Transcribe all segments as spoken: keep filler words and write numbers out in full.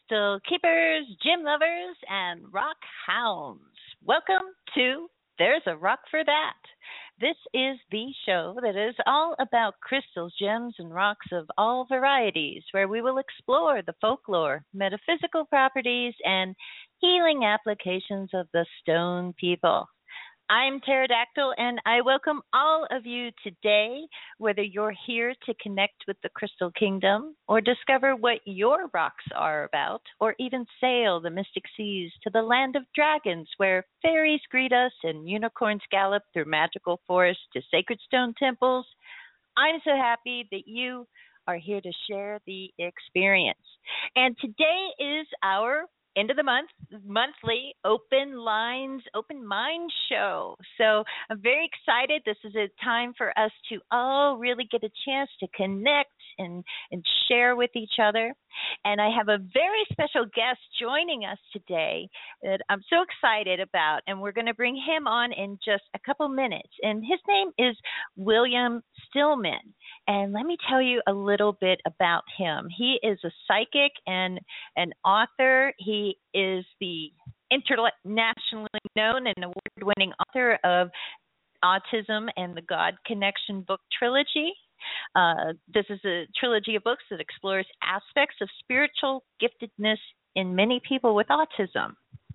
crystal keepers, gem lovers, and rock hounds. Welcome to There's a Rock for That. This is the show that is all about crystals, gems, and rocks of all varieties, where we will explore the folklore, metaphysical properties, and healing applications of the stone people. I'm Pterodactyl, and I welcome all of you today, whether you're here to connect with the Crystal Kingdom or discover what your rocks are about, or even sail the mystic seas to the land of dragons where fairies greet us and unicorns gallop through magical forests to sacred stone temples. I'm so happy that you are here to share the experience. And today is our end of the month, monthly open lines, open mind show. So I'm very excited. This is a time for us to all really get a chance to connect and, and share with each other. And I have a very special guest joining us today that I'm so excited about, and we're going to bring him on in just a couple minutes. And his name is William Stillman. And let me tell you a little bit about him. He is a psychic and an author. He is the internationally known and award-winning author of Autism and the God Connection book trilogy. Uh, this is a trilogy of books that explores aspects of spiritual giftedness in many people with autism.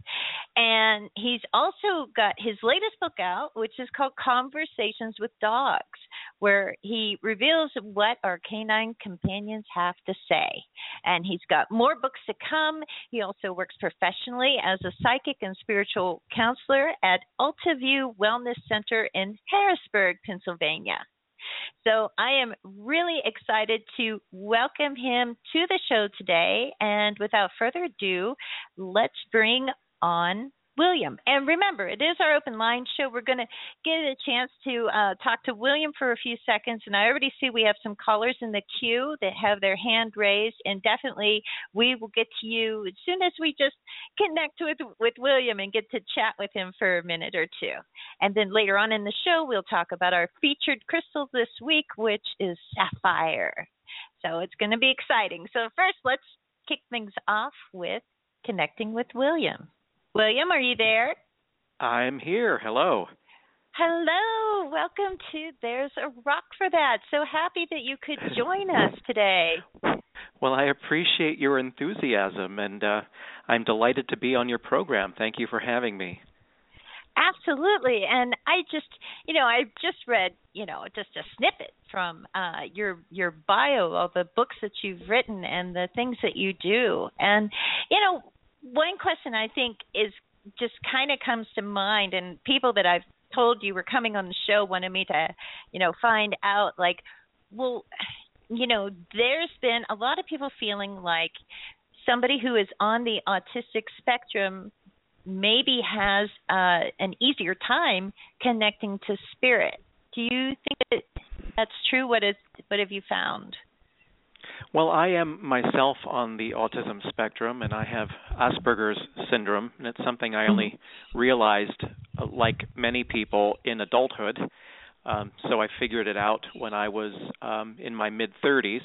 And he's also got his latest book out, which is called Conversations with Dogs, where he reveals what our canine companions have to say. And he's got more books to come. He also works professionally as a psychic and spiritual counselor at Altaview Wellness Center in Harrisburg, Pennsylvania. So I am really excited to welcome him to the show today. And without further ado, let's bring on William. And remember, it is our open line show. We're going to get a chance to uh, talk to William for a few seconds. And I already see we have some callers in the queue that have their hand raised. And definitely we will get to you as soon as we just connect with, with William and get to chat with him for a minute or two. And then later on in the show, we'll talk about our featured crystal this week, which is sapphire. So it's going to be exciting. So first, let's kick things off with connecting with William. William, are you there? I'm here. Hello. Hello. Welcome to There's a Rock for That. So happy that you could join us today. Well, I appreciate your enthusiasm, and uh, I'm delighted to be on your program. Thank you for having me. Absolutely. And I just, you know, I just read, you know, just a snippet from uh, your your bio, all the books that you've written and the things that you do. And, you know, one question I think is just kind of comes to mind, and people that I've told you were coming on the show wanted me to, you know, find out, like, well, you know, there's been a lot of people feeling like somebody who is on the autistic spectrum maybe has uh, an easier time connecting to spirit. Do you think that that's true? What is what have you found? Well, I am myself on the autism spectrum, and I have Asperger's syndrome, and it's something I only realized, uh, like many people, in adulthood. Um, so I figured it out when I was um, in my mid-thirties.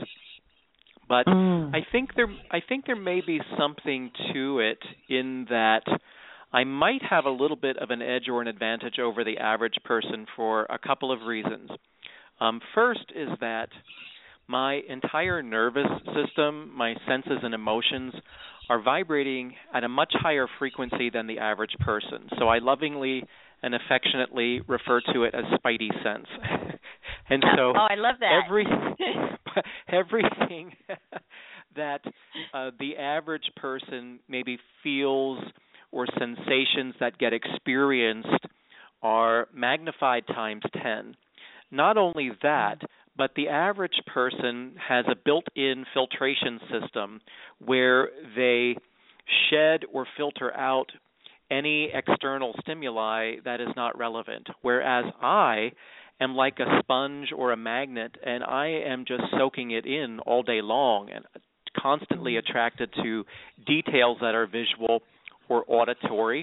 But mm. I think there, I think there may be something to it in that I might have a little bit of an edge or an advantage over the average person for a couple of reasons. Um, first is that my entire nervous system, my senses and emotions, are vibrating at a much higher frequency than the average person. So I lovingly and affectionately refer to it as spidey sense. And so oh, I love that. Every, everything that uh, the average person maybe feels or sensations that get experienced are magnified times ten. Not only that, but the average person has a built-in filtration system where they shed or filter out any external stimuli that is not relevant, whereas I am like a sponge or a magnet, and I am just soaking it in all day long and constantly attracted to details that are visual or auditory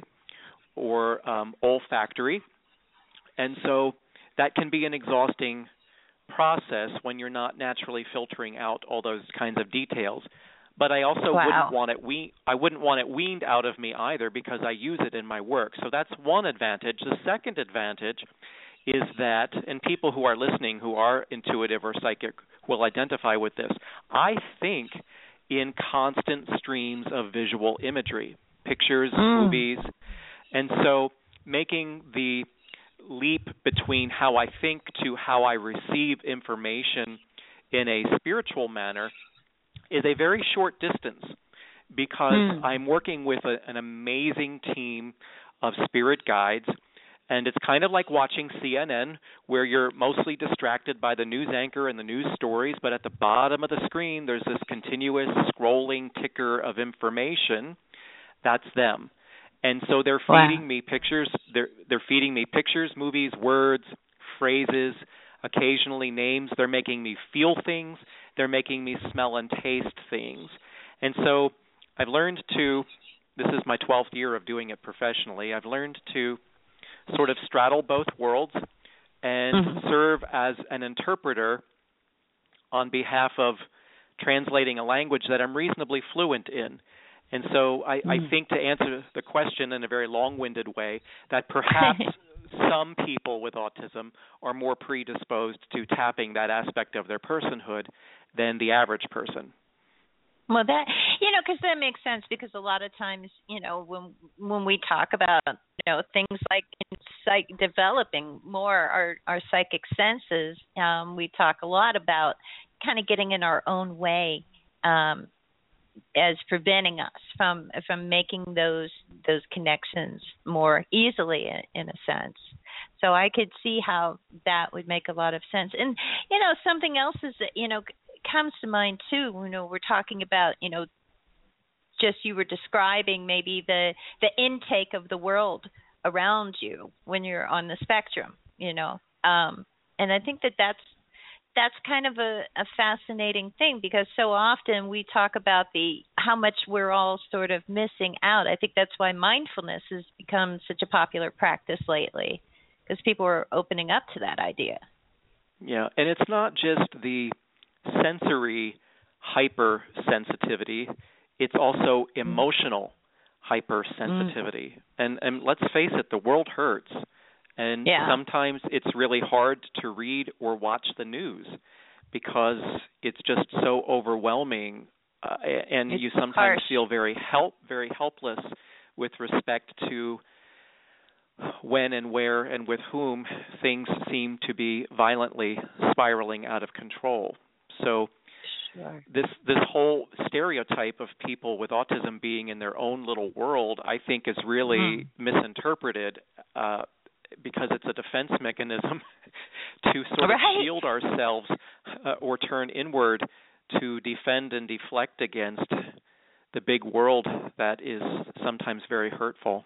or um, olfactory. And so that can be an exhausting process when you're not naturally filtering out all those kinds of details. but I also Wow. wouldn't want it we I wouldn't want it weaned out of me either because I use it in my work. So that's one advantage. The second advantage is that, and people who are listening who are intuitive or psychic will identify with this, I think in constant streams of visual imagery, pictures, Mm. movies, and so making the leap between how I think to how I receive information in a spiritual manner is a very short distance because Mm. I'm working with a, an amazing team of spirit guides, and it's kind of like watching C N N where you're mostly distracted by the news anchor and the news stories, but at the bottom of the screen there's this continuous scrolling ticker of information. That's them. And so they're feeding Wow. me pictures, they're they're feeding me pictures, movies, words, phrases, occasionally names. They're making me feel things, they're making me smell and taste things. And so I've learned to, this is my twelfth year of doing it professionally, I've learned to sort of straddle both worlds and Mhm. serve as an interpreter on behalf of translating a language that I'm reasonably fluent in. And so I, I Mm. think, to answer the question in a very long-winded way, that perhaps some people with autism are more predisposed to tapping that aspect of their personhood than the average person. Well, that, you know, because that makes sense, because a lot of times, you know, when when we talk about, you know, things like in psych developing more our our psychic senses, um, we talk a lot about kind of getting in our own way, um, as preventing us from from making those those connections more easily, in, in a sense. So I could see how that would make a lot of sense. And, you know, something else is that, you know, comes to mind too. You know, we're talking about, you know, just you were describing maybe the the intake of the world around you when you're on the spectrum, you know. Um, and I think that that's that's kind of a, a fascinating thing, because so often we talk about the how much we're all sort of missing out. I think that's why mindfulness has become such a popular practice lately, because people are opening up to that idea. Yeah, and it's not just the sensory hypersensitivity, it's also emotional hypersensitivity. Mm. And and let's face it, the world hurts. And yeah. sometimes it's really hard to read or watch the news because it's just so overwhelming, uh, and it's you sometimes harsh. feel very help very helpless with respect to when and where and with whom things seem to be violently spiraling out of control. So sure. this this whole stereotype of people with autism being in their own little world, I think, is really mm. misinterpreted, uh, because it's a defense mechanism to sort right. of shield ourselves uh, or turn inward to defend and deflect against the big world that is sometimes very hurtful.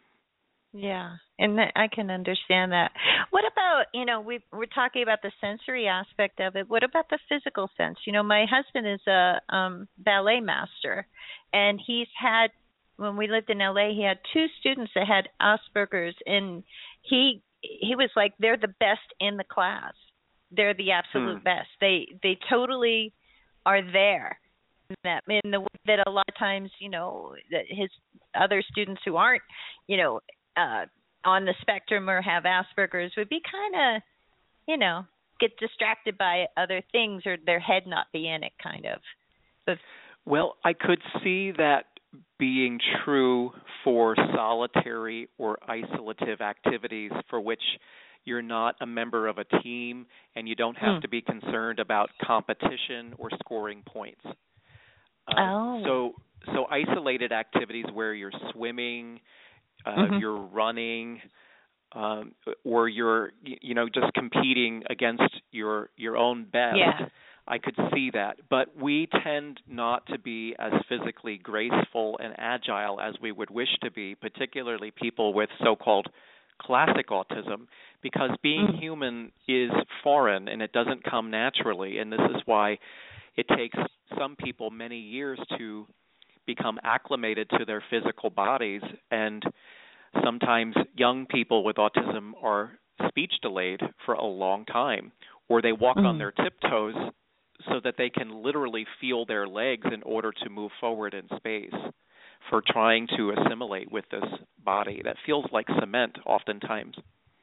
Yeah, and th- I can understand that. What about, you know, we we're talking about the sensory aspect of it. What about the physical sense? You know, my husband is a um, ballet master, and he's had, when we lived in L A, he had two students that had Asperger's, and he he was like, they're the best in the class. They're the absolute hmm. best. They they totally are there. That in the way that a lot of times, you know, that his other students who aren't, you know, uh, on the spectrum or have Asperger's would be kind of, you know, get distracted by other things, or their head not be in it, kind of. But, well, I could see that being true for solitary or isolative activities for which you're not a member of a team and you don't have hmm. to be concerned about competition or scoring points. Uh, oh. So, so isolated activities where you're swimming, uh, mm-hmm. you're running, um, or you're, you know, just competing against your your own best. Yeah. I could see that, but we tend not to be as physically graceful and agile as we would wish to be, particularly people with so-called classic autism, because being mm. human is foreign and it doesn't come naturally, and this is why it takes some people many years to become acclimated to their physical bodies, and sometimes young people with autism are speech delayed for a long time, or they walk mm. on their tiptoes so that they can literally feel their legs in order to move forward in space for trying to assimilate with this body that feels like cement oftentimes.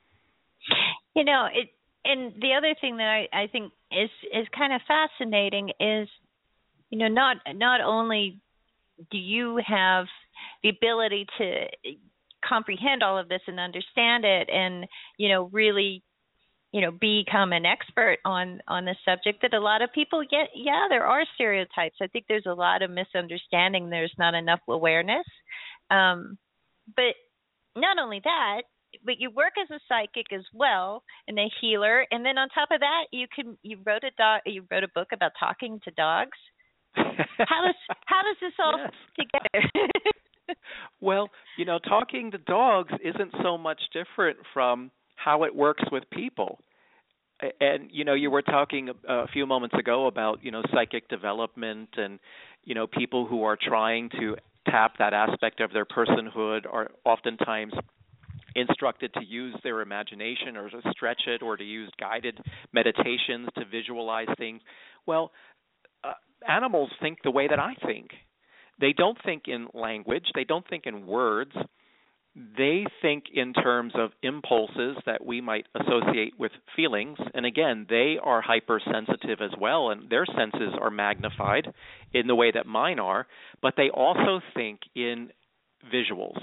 You know, it, and the other thing that I, I think is is kind of fascinating is, you know, not not only do you have the ability to comprehend all of this and understand it, and you know, really, you know, become an expert on on the subject, that a lot of people get, yeah, there are stereotypes. I think there's a lot of misunderstanding. There's not enough awareness. Um, but not only that, but you work as a psychic as well and a healer, and then on top of that, you can you wrote a dog you wrote a book about talking to dogs. How does how does this all Yes. fit together? Well, you know, talking to dogs isn't so much different from how it works with people. A- And, you know, you were talking a a few moments ago about, you know, psychic development and, you know, people who are trying to tap that aspect of their personhood are oftentimes instructed to use their imagination or to stretch it or to use guided meditations to visualize things. Well, uh, animals think the way that I think. They don't think in language. They don't think in words. They think in terms of impulses that we might associate with feelings. And again, they are hypersensitive as well, and their senses are magnified in the way that mine are, but they also think in visuals.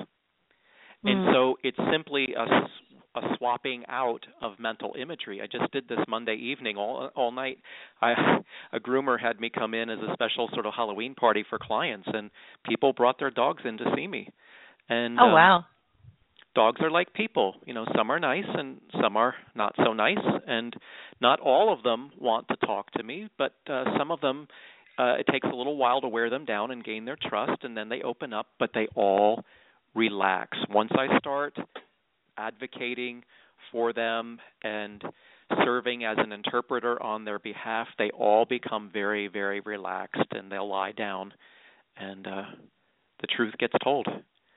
And so it's simply a, s- a swapping out of mental imagery. I just did this Monday evening all all night. I, a groomer had me come in as a special sort of Halloween party for clients, and people brought their dogs in to see me. And Oh, um, wow. dogs are like people. You know, some are nice and some are not so nice, and not all of them want to talk to me, but uh, some of them, uh, it takes a little while to wear them down and gain their trust, and then they open up, but they all relax. Once I start advocating for them and serving as an interpreter on their behalf, they all become very, very relaxed, and they'll lie down, and uh, the truth gets told.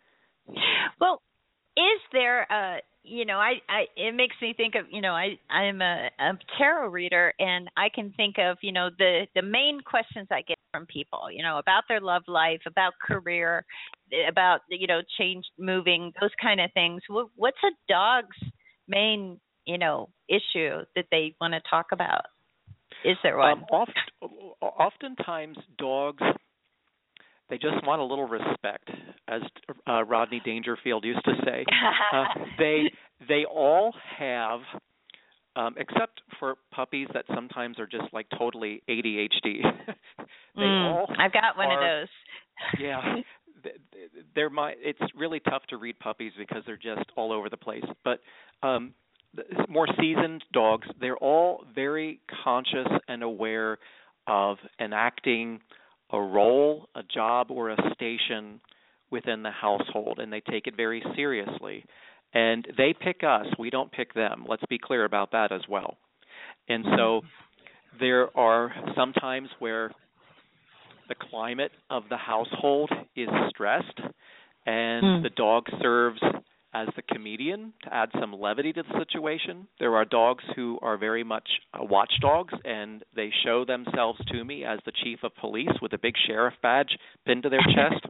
Well, is there a, you know, I, I it makes me think of, you know, I I'm a, a tarot reader, and I can think of, you know, the the main questions I get from people, you know, about their love life, about career, about, you know, change, moving, those kind of things. What, what's a dog's main, you know, issue that they want to talk about? Is there one? Um, oft, oftentimes, dogs, they just want a little respect, as uh, Rodney Dangerfield used to say. Uh, they they all have, um, except for puppies that sometimes are just like totally A D H D. they Mm, all I've got one are, of those. Yeah, they're my. It's really tough to read puppies because they're just all over the place. But um, the more seasoned dogs, they're all very conscious and aware of enacting a role, a job, or a station within the household, and they take it very seriously. And they pick us. We don't pick them. Let's be clear about that as well. And so there are some times where the climate of the household is stressed, and Mm. the dog serves as the comedian to add some levity to the situation. There are dogs who are very much uh, watchdogs, and they show themselves to me as the chief of police with a big sheriff badge pinned to their chest.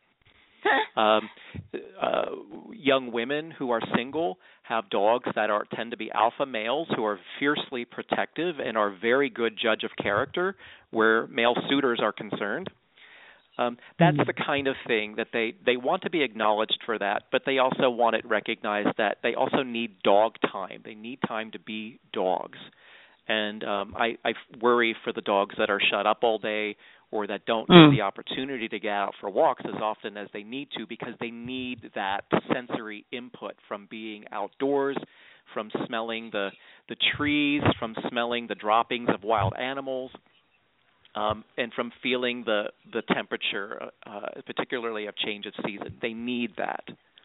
Um, uh, young women who are single have dogs that are tend to be alpha males who are fiercely protective and are very good judge of character where male suitors are concerned. Um, that's the kind of thing that they, they want to be acknowledged for that, but they also want it recognized that they also need dog time. They need time to be dogs. And um, I, I worry for the dogs that are shut up all day or that don't Mm. get the opportunity to get out for walks as often as they need to because they need that sensory input from being outdoors, from smelling the, the trees, from smelling the droppings of wild animals. Um, and from feeling the the temperature, uh, particularly of change of season, they need that.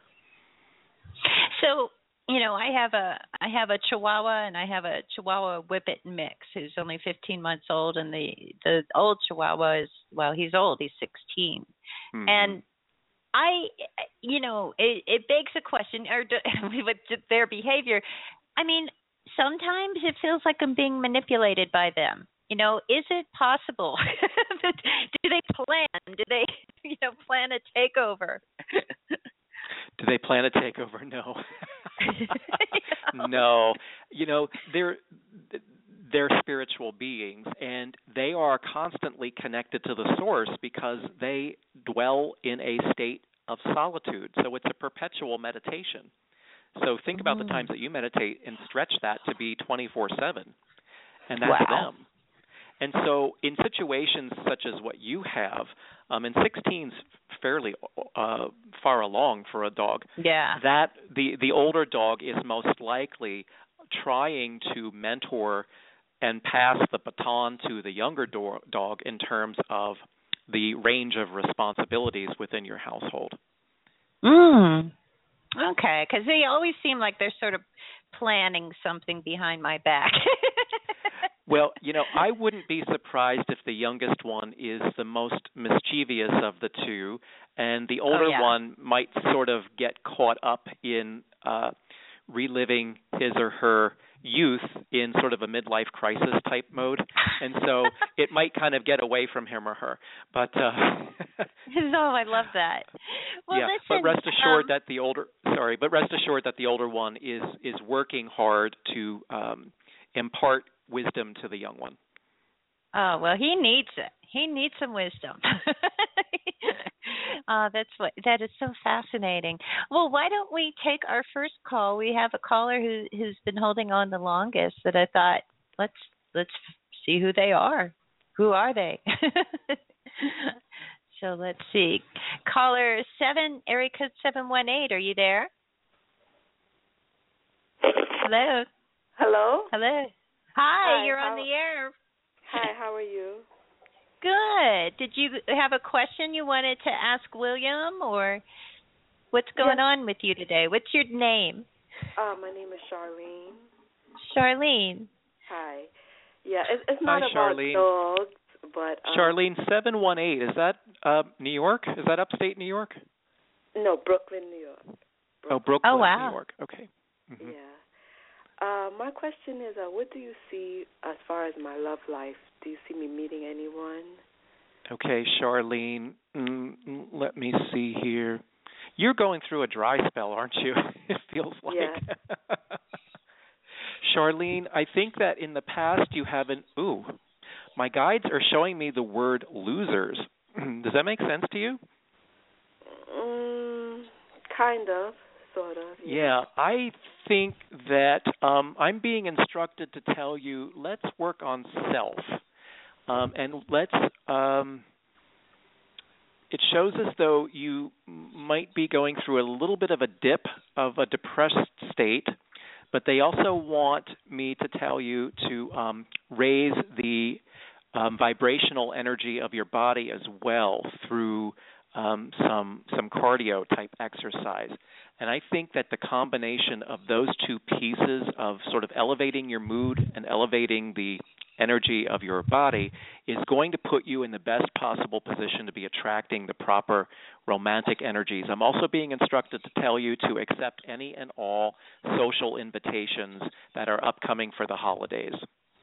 So, you know, I have a I have a Chihuahua, and I have a Chihuahua Whippet mix who's only fifteen months old, and the the old Chihuahua is, well, he's old, he's sixteen, Mm-hmm. and I, you know, it, it begs a question, or do, with their behavior. I mean, sometimes it feels like I'm being manipulated by them. you know, is it possible? Do they plan? Do they, you know, plan a takeover? Do they plan a takeover? No. No. You know, they're they're spiritual beings, and they are constantly connected to the source because they dwell in a state of solitude. So it's a perpetual meditation. So think about the times that you meditate and stretch that to be twenty-four seven, and that's wow. them. And so in situations such as what you have, um, and sixteen's fairly uh, far along for a dog, yeah. that the, the older dog is most likely trying to mentor and pass the baton to the younger do- dog in terms of the range of responsibilities within your household. Mm. Okay, because they always seem like they're sort of planning something behind my back. Well, you know, I wouldn't be surprised if the youngest one is the most mischievous of the two, and the older oh, yeah. one might sort of get caught up in uh, reliving his or her youth in sort of a midlife crisis type mode, and so it might kind of get away from him or her. But uh, oh, I love that. Well, yeah, listen, but rest assured um, that the older sorry, but rest assured that the older one is is working hard to um, impart wisdom to the young one. Oh, well, he needs it. He needs some wisdom. uh, that's what that is so fascinating. Well, why don't we take our first call? We have a caller who who's been holding on the longest that I thought let's let's see who they are. Who are they? So let's see. Caller seven, area code seven one eight. Are you there? Hello. Hello. Hello. Hi, Hi, you're how, on the air. Hi, how are you? Good. Did you have a question you wanted to ask William, or what's going yes. on with you today? What's your name? Uh, my name is Charlene. Charlene. Hi. Yeah, it's, it's not Hi, about Charlene. dogs, but um, Charlene, seven one eight. Is that uh, New York? Is that upstate New York? No, Brooklyn, New York. Brooklyn. Oh, Brooklyn, oh, wow. New York. Okay. Mm-hmm. Yeah. Uh, my question is, uh, what do you see as far as my love life? Do you see me meeting anyone? Okay, Charlene, mm, let me see here. You're going through a dry spell, aren't you? It feels like. Yeah. Charlene, I think that in the past you haven't, ooh, my guides are showing me the word losers. Does that make sense to you? Mm, kind of. Sort of. Yeah. yeah, I think that um, I'm being instructed to tell you, let's work on self. Um, and let's, um, it shows as though you might be going through a little bit of a dip of a depressed state, but they also want me to tell you to um, raise the um, vibrational energy of your body as well through um, some some cardio type exercise. And I think that the combination of those two pieces of sort of elevating your mood and elevating the energy of your body is going to put you in the best possible position to be attracting the proper romantic energies. I'm also being instructed to tell you to accept any and all social invitations that are upcoming for the holidays.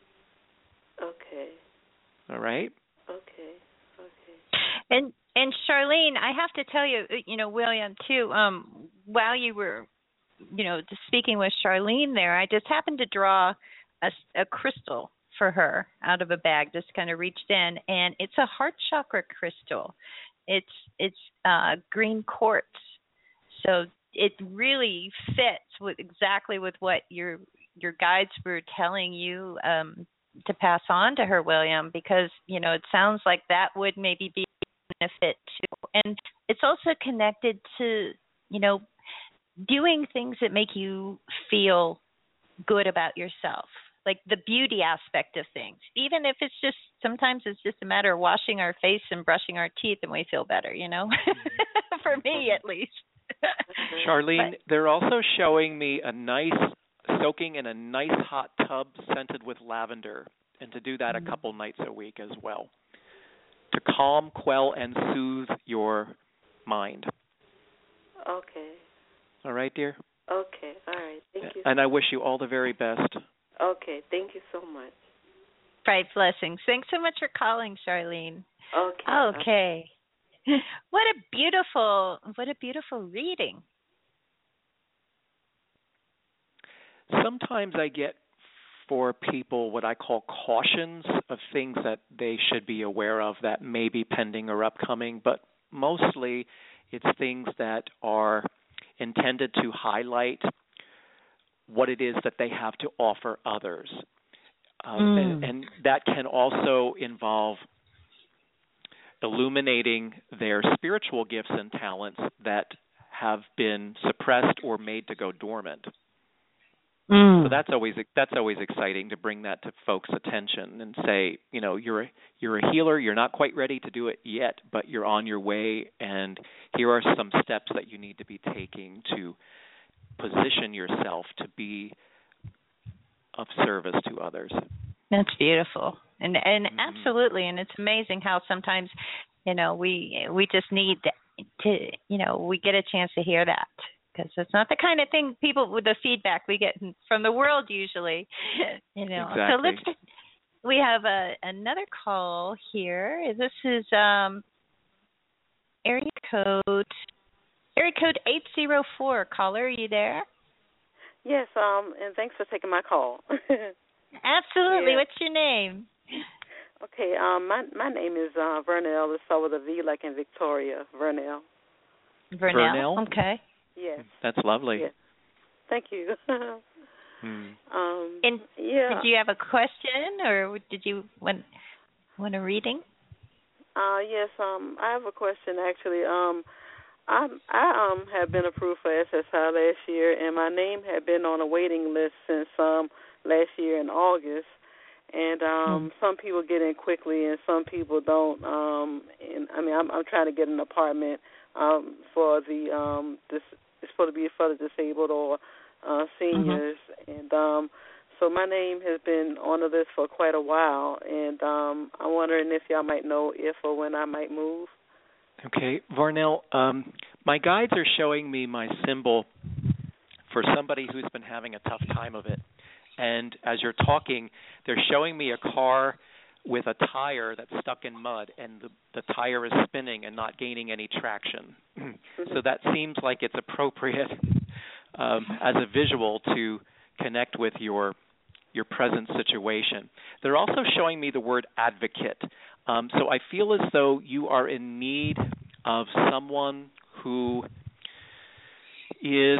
Okay. All right? Okay. Okay. And and Charlene, I have to tell you, you know, William, too, um, while you were, you know, just speaking with Charlene there, I just happened to draw a, a crystal for her out of a bag, just kind of reached in, and it's a heart chakra crystal. It's it's uh, green quartz, so it really fits with exactly with what your your guides were telling you um, to pass on to her, William, because you know it sounds like that would maybe be a benefit too, and it's also connected to you know doing things that make you feel good about yourself. Like the beauty aspect of things, even if it's just sometimes it's just a matter of washing our face and brushing our teeth and we feel better, you know, for me at least. Charlene, but, they're also showing me a nice soaking in a nice hot tub scented with lavender, and to do that a couple nights a week as well, to calm, quell, and soothe your mind. Okay. All right, dear? Okay. All right. Thank you. And I wish you all the very best. Okay. Thank you so much. Bright blessings. Thanks so much for calling, Charlene. Okay. Okay. What a beautiful, what a beautiful reading. Sometimes I get for people what I call cautions of things that they should be aware of that may be pending or upcoming, but mostly it's things that are intended to highlight what it is that they have to offer others. Um, mm. and, and that can also involve illuminating their spiritual gifts and talents that have been suppressed or made to go dormant. Mm. So that's always that's always exciting to bring that to folks' attention and say, you know, you're a, you're a healer. You're not quite ready to do it yet, but you're on your way, and here are some steps that you need to be taking to position yourself to be of service to others. That's beautiful, and and mm-hmm. absolutely, and it's amazing how sometimes, you know, we we just need to, you know, we get a chance to hear that. Because it's not the kind of thing people with the feedback we get from the world usually, you know. Exactly. So let's. We have a another call here. This is um, area code area code eight zero four. Caller, are you there? Yes. Um, and thanks for taking my call. Absolutely. Yeah. What's your name? Okay. Um, my my name is uh, Vernell. It's so with a V like in Victoria. Vernell. Vernell. Vernell? Okay. Yes. That's lovely. Yes. Thank you. hmm. um, and yeah. Did you have a question, or did you want want a reading? Uh, yes. Um, I have a question actually. Um, I I um have been approved for S S I last year, and my name had been on a waiting list since um last year in August. And um, hmm. some people get in quickly, and some people don't. Um, and I mean, I'm I'm trying to get an apartment um for the um this. It's supposed to be for the disabled or uh, seniors, mm-hmm. and um, so my name has been on the list for quite a while, and um, I'm wondering if y'all might know if or when I might move. Okay, Varnell, um, my guides are showing me my symbol for somebody who's been having a tough time of it, and as you're talking, they're showing me a car with a tire that's stuck in mud, and the, the tire is spinning and not gaining any traction. So that seems like it's appropriate um, as a visual to connect with your your present situation. They're also showing me the word advocate. Um, so I feel as though you are in need of someone who is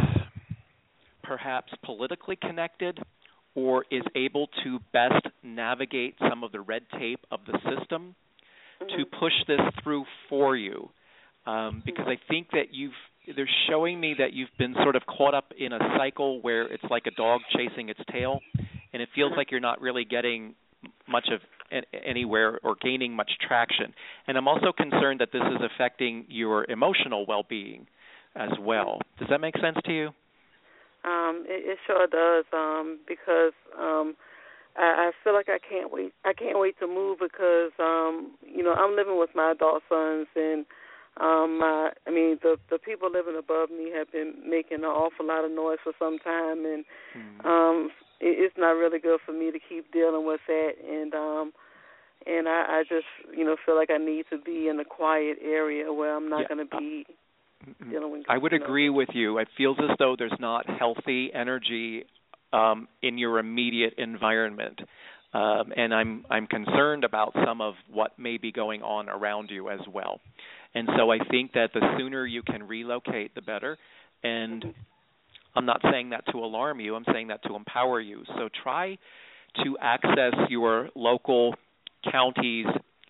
perhaps politically connected or is able to best navigate some of the red tape of the system mm-hmm. to push this through for you. Um, because I think that you've, they're showing me that you've been sort of caught up in a cycle where it's like a dog chasing its tail, and it feels like you're not really getting much of anywhere or gaining much traction. And I'm also concerned that this is affecting your emotional well-being as well. Does that make sense to you? Um, it, it sure does, um, because um, I, I feel like I can't wait. I can't wait to move because um, you know I'm living with my adult sons, and um, my I mean the the people living above me have been making an awful lot of noise for some time, and mm. um, it, it's not really good for me to keep dealing with that, and um, and I, I just you know feel like I need to be in a quiet area where I'm not yeah. going to be. With, I would you agree know. with you. It feels as though there's not healthy energy um, in your immediate environment, um, and I'm I'm concerned about some of what may be going on around you as well. And so I think that the sooner you can relocate, the better. And I'm not saying that to alarm you. I'm saying that to empower you. So try to access your local county's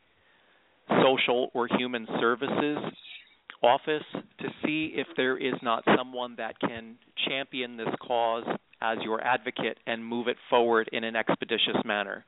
social or human services office to see if there is not someone that can champion this cause as your advocate and move it forward in an expeditious manner.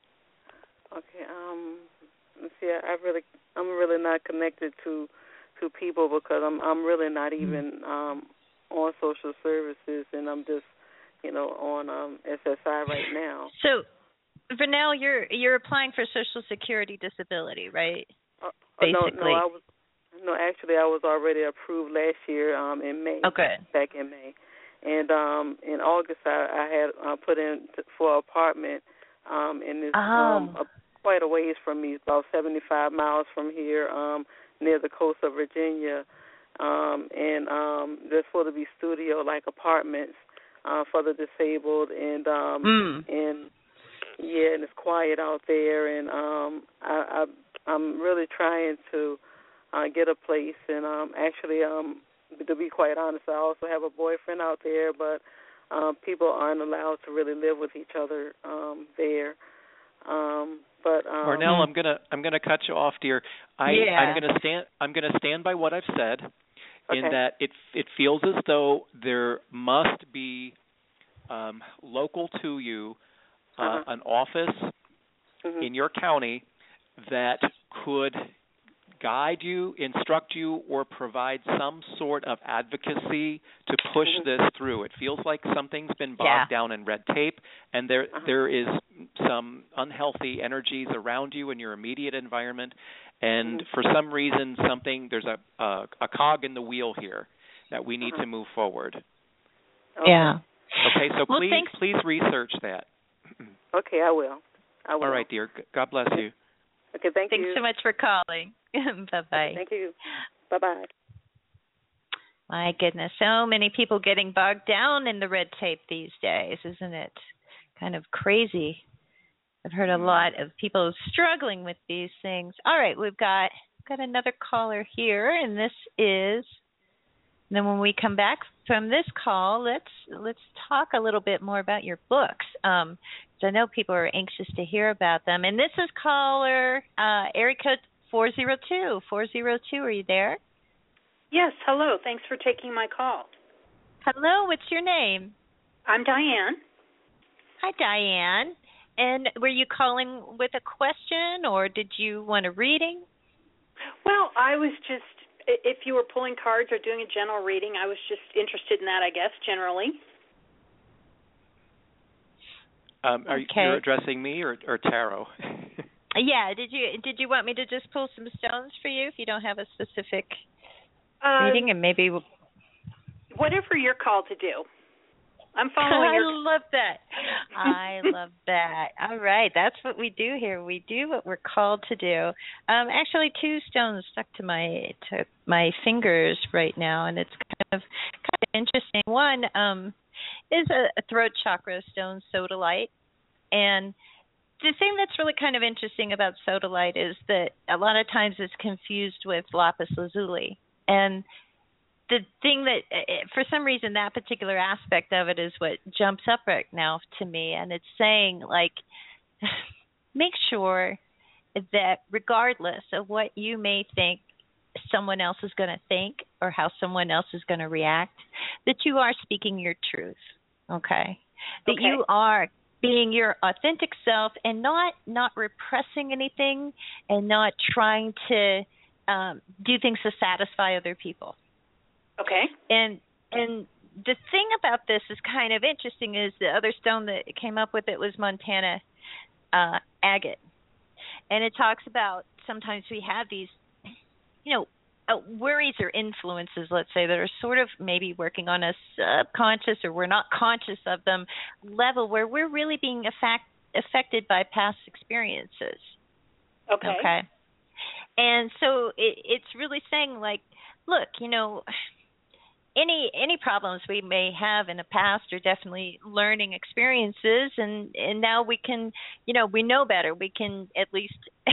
Okay. Um. See, I really, I'm really not connected to, to people because I'm, I'm really not even um, on social services, and I'm just, you know, on um, S S I right now. So, Vernell, you're you're applying for Social Security disability, right? Uh, Basically. No, no, I was. No, actually, I was already approved last year um, in May. Oh, good. Back in May, and um, in August, I, I had uh, put in t- for an apartment um, and it's Oh. um, a, quite a ways from me, about seventy-five miles from here, um, near the coast of Virginia. Um, and um, there's supposed to be studio-like apartments uh, for the disabled, and um, Mm. and yeah, and it's quiet out there, and um, I, I, I'm really trying to uh, get a place, and um, actually, um, to be quite honest, I also have a boyfriend out there, but um, people aren't allowed to really live with each other um, there. Um, but um, Ornell, I'm gonna I'm gonna cut you off, dear. I Yeah. I'm gonna stand I'm gonna stand by what I've said, in Okay. that it it feels as though there must be um, local to you uh, Uh-huh. an office Mhm. in your county that could guide you, instruct you, or provide some sort of advocacy to push Mhm. this through. It feels like something's been bogged Yeah. down in red tape, and there Uh-huh. there is some unhealthy energies around you in your immediate environment, and Mhm. for some reason, something there's a a, a cog in the wheel here that we need Uh-huh. to move forward. Okay. Yeah. Okay, so Well, please thanks. please research that. Okay, I will. I will. All right, dear. God bless you. Okay, thank Thanks you. so much for calling. Bye-bye. Thank you. Bye-bye. My goodness, so many people getting bogged down in the red tape these days, isn't it? Kind of crazy. I've heard a lot of people struggling with these things. All right, we've got got another caller here, and this is. And then when we come back from this call, let's let's talk a little bit more about your books. Um, 'cause I know people are anxious to hear about them. And this is caller uh, area code four zero two. four zero two, are you there? Yes, hello. Thanks for taking my call. Hello, what's your name? I'm Diane. Hi, Diane. And were you calling with a question, or did you want a reading? Well, I was just, if you were pulling cards or doing a general reading, I was just interested in that, I guess, generally. Um, are Okay. you addressing me or, or tarot? Yeah, did you did you want me to just pull some stones for you if you don't have a specific Uh, reading, and maybe we'll... Whatever you're called to do. I'm following I your... love that. I love that. All right, that's what we do here. We do what we're called to do. Um, actually, two stones stuck to my to my fingers right now, and it's kind of kind of interesting. One um, is a, a throat chakra stone, sodalite, and the thing that's really kind of interesting about sodalite is that a lot of times it's confused with lapis lazuli, and the thing that, for some reason, that particular aspect of it is what jumps up right now to me, and it's saying, like, make sure that regardless of what you may think someone else is going to think or how someone else is going to react, that you are speaking your truth, okay? That Okay. you are being your authentic self and not not repressing anything and not trying to um, do things to satisfy other people. Okay. And and the thing about this is kind of interesting is the other stone that came up with it was Montana uh, agate. And it talks about sometimes we have these, you know, uh, worries or influences, let's say, that are sort of maybe working on a subconscious or we're not conscious of them level where we're really being affect, affected by past experiences. Okay. Okay. And so it, it's really saying, like, look, you know, any any problems we may have in the past are definitely learning experiences, and, and now we can, you know, we know better. We can at least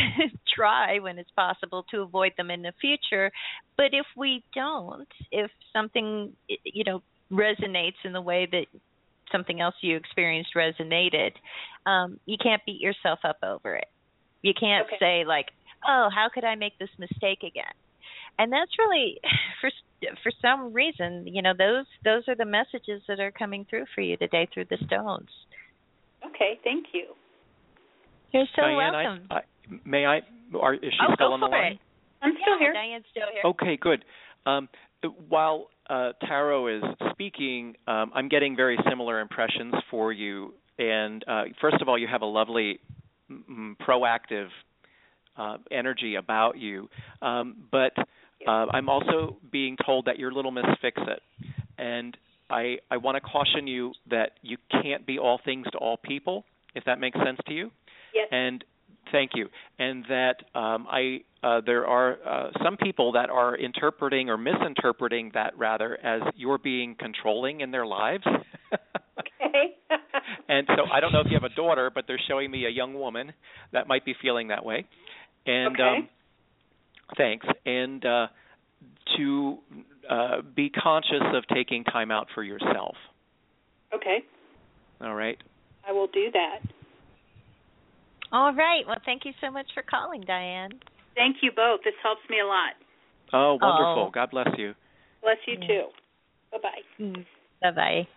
try when it's possible to avoid them in the future. But if we don't, if something, you know, resonates in the way that something else you experienced resonated, um, you can't beat yourself up over it. You can't Okay. say, like, oh, how could I make this mistake again? And that's really, for for some reason, you know, those those are the messages that are coming through for you today through the stones. Okay, thank you. You're so Diane, welcome. I, I, may I? Are, is she oh, still go on the for line? it. I'm still yeah, here. Diane's still here. Okay, good. Um, while uh, Tarot is speaking, um, I'm getting very similar impressions for you. And uh, first of all, you have a lovely, mm, proactive uh, energy about you. Um, but uh, I'm also being told that you're little Miss Fix-It. And I, I want to caution you that you can't be all things to all people. if that makes sense to you. Yes. And thank you. And that um, I uh, there are uh, some people that are interpreting or misinterpreting that rather as you're being controlling in their lives. Okay. And so I don't know if you have a daughter, but they're showing me a young woman that might be feeling that way. And okay. um, thanks. And uh, to uh, be conscious of taking time out for yourself. Okay. All right. I will do that. All right. Well, thank you so much for calling, Diane. Thank you both. This helps me a lot. Oh, wonderful. Oh. God bless you. Bless you Yeah. too. Bye-bye. Mm. Bye-bye.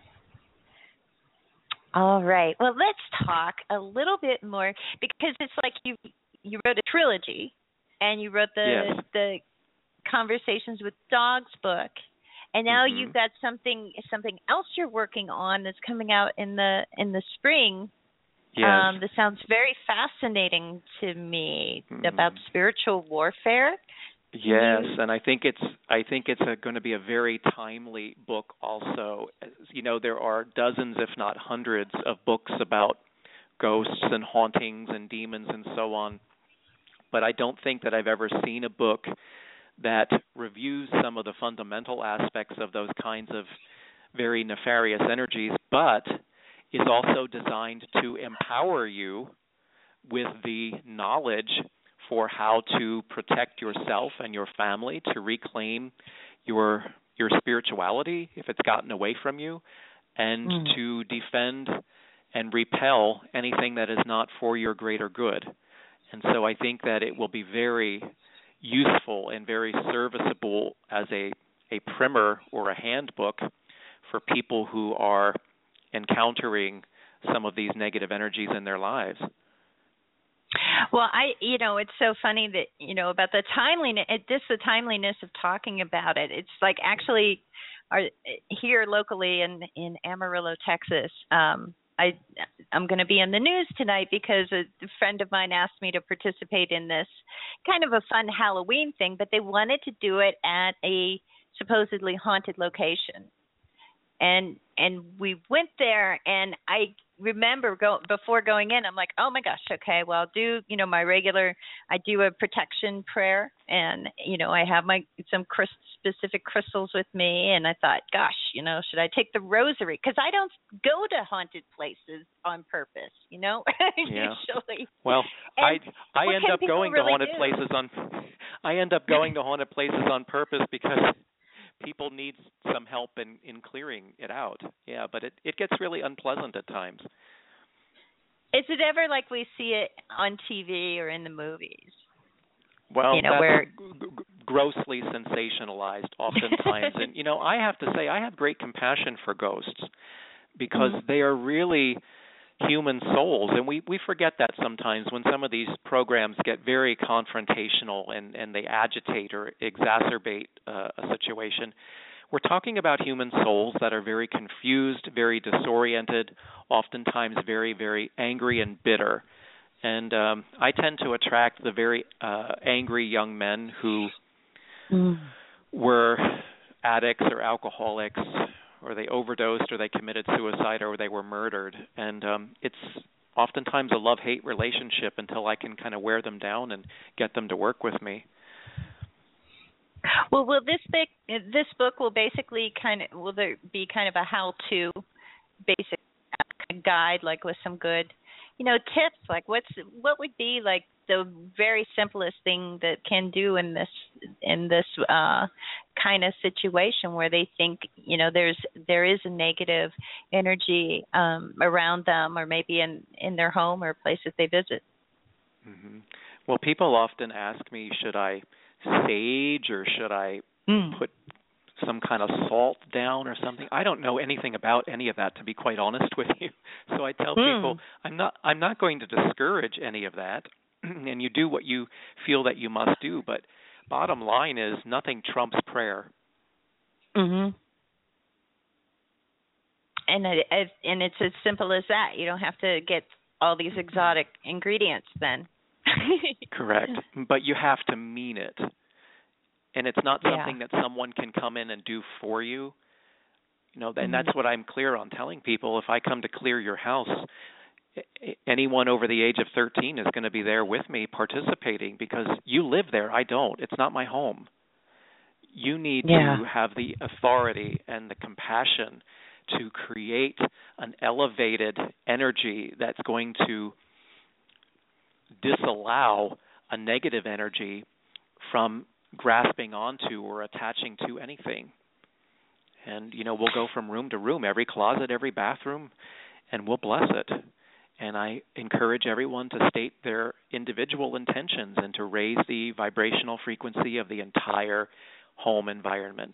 All right. Well, let's talk a little bit more because it's like you you wrote a trilogy and you wrote the Yes. the Conversations with Dogs book, and now Mm-hmm. you've got something something else you're working on that's coming out in the in the spring. Yes. Um, that sounds very fascinating to me Mm-hmm. about spiritual warfare. Yes, you- and I think it's I think it's a, going to be a very timely book. Also, you know, there are dozens, if not hundreds, of books about ghosts and hauntings and demons and so on. But I don't think that I've ever seen a book that reviews some of the fundamental aspects of those kinds of very nefarious energies, but is also designed to empower you with the knowledge for how to protect yourself and your family, to reclaim your your spirituality if it's gotten away from you, and Mm. to defend and repel anything that is not for your greater good. And so I think that it will be very useful and very serviceable as a, a primer or a handbook for people who are encountering some of these negative energies in their lives. Well, I, you know, it's so funny that, you know, about the timeliness, it, just the timeliness of talking about it. It's like actually our, here locally in, in Amarillo, Texas, um, I, I'm going to be in the news tonight because a friend of mine asked me to participate in this kind of a fun Halloween thing, but they wanted to do it at a supposedly haunted location. And and we went there, and I remember go, before going in, I'm like, oh my gosh, okay, well, I'll do, you know, my regular, I do a protection prayer, and, you know, I have my some crystal, specific crystals with me, and I thought, gosh, you know, should I take the rosary? Because I don't go to haunted places on purpose, you know, Yeah. usually. Well, And I I what end can up people going really to haunted do? places on I end up going to haunted places on purpose because people need some help in, in clearing it out. Yeah, but it, it gets really unpleasant at times. Is it ever like we see it on T V or in the movies? Well, You know, that's where- g- g- grossly sensationalized oftentimes. And, you know, I have to say I have great compassion for ghosts because Mhm. they are really human souls. And we, we forget that sometimes when some of these programs get very confrontational and, and they agitate or exacerbate uh, a situation. We're talking about human souls that are very confused, very disoriented, oftentimes very, very angry and bitter. And um, I tend to attract the very uh, angry young men who Mm. were addicts or alcoholics, or they overdosed, or they committed suicide, or they were murdered. And um, it's oftentimes a love-hate relationship until I can kind of wear them down and get them to work with me. Well, will this book, this book will basically kind of, will there be kind of a how-to basic guide, like with some good, you know, tips, like what's, what would be like the very simplest thing that can do in this, in this uh, kind of situation where they think, you know, there's, there is a negative energy um, around them, or maybe in, in their home or place that they visit? Mm-hmm. Well, people often ask me, should I sage or should I Mm. put some kind of salt down or something? I don't know anything about any of that, to be quite honest with you. So I tell Mm. people I'm not I'm not going to discourage any of that, and you do what you feel that you must do. But bottom line is nothing trumps prayer. Mhm. And it, it, and it's as simple as that. You don't have to get all these exotic ingredients then. Correct. But you have to mean it. And it's not something Yeah. that someone can come in and do for you. You know, and Mhm. that's what I'm clear on telling people. If I come to clear your house, anyone over the age of thirteen is going to be there with me participating because you live there. I don't. It's not my home. You need yeah. to have the authority and the compassion to create an elevated energy that's going to disallow a negative energy from grasping onto or attaching to anything. And, you know, we'll go from room to room, every closet, every bathroom, and we'll bless it. And I encourage everyone to state their individual intentions and to raise the vibrational frequency of the entire home environment.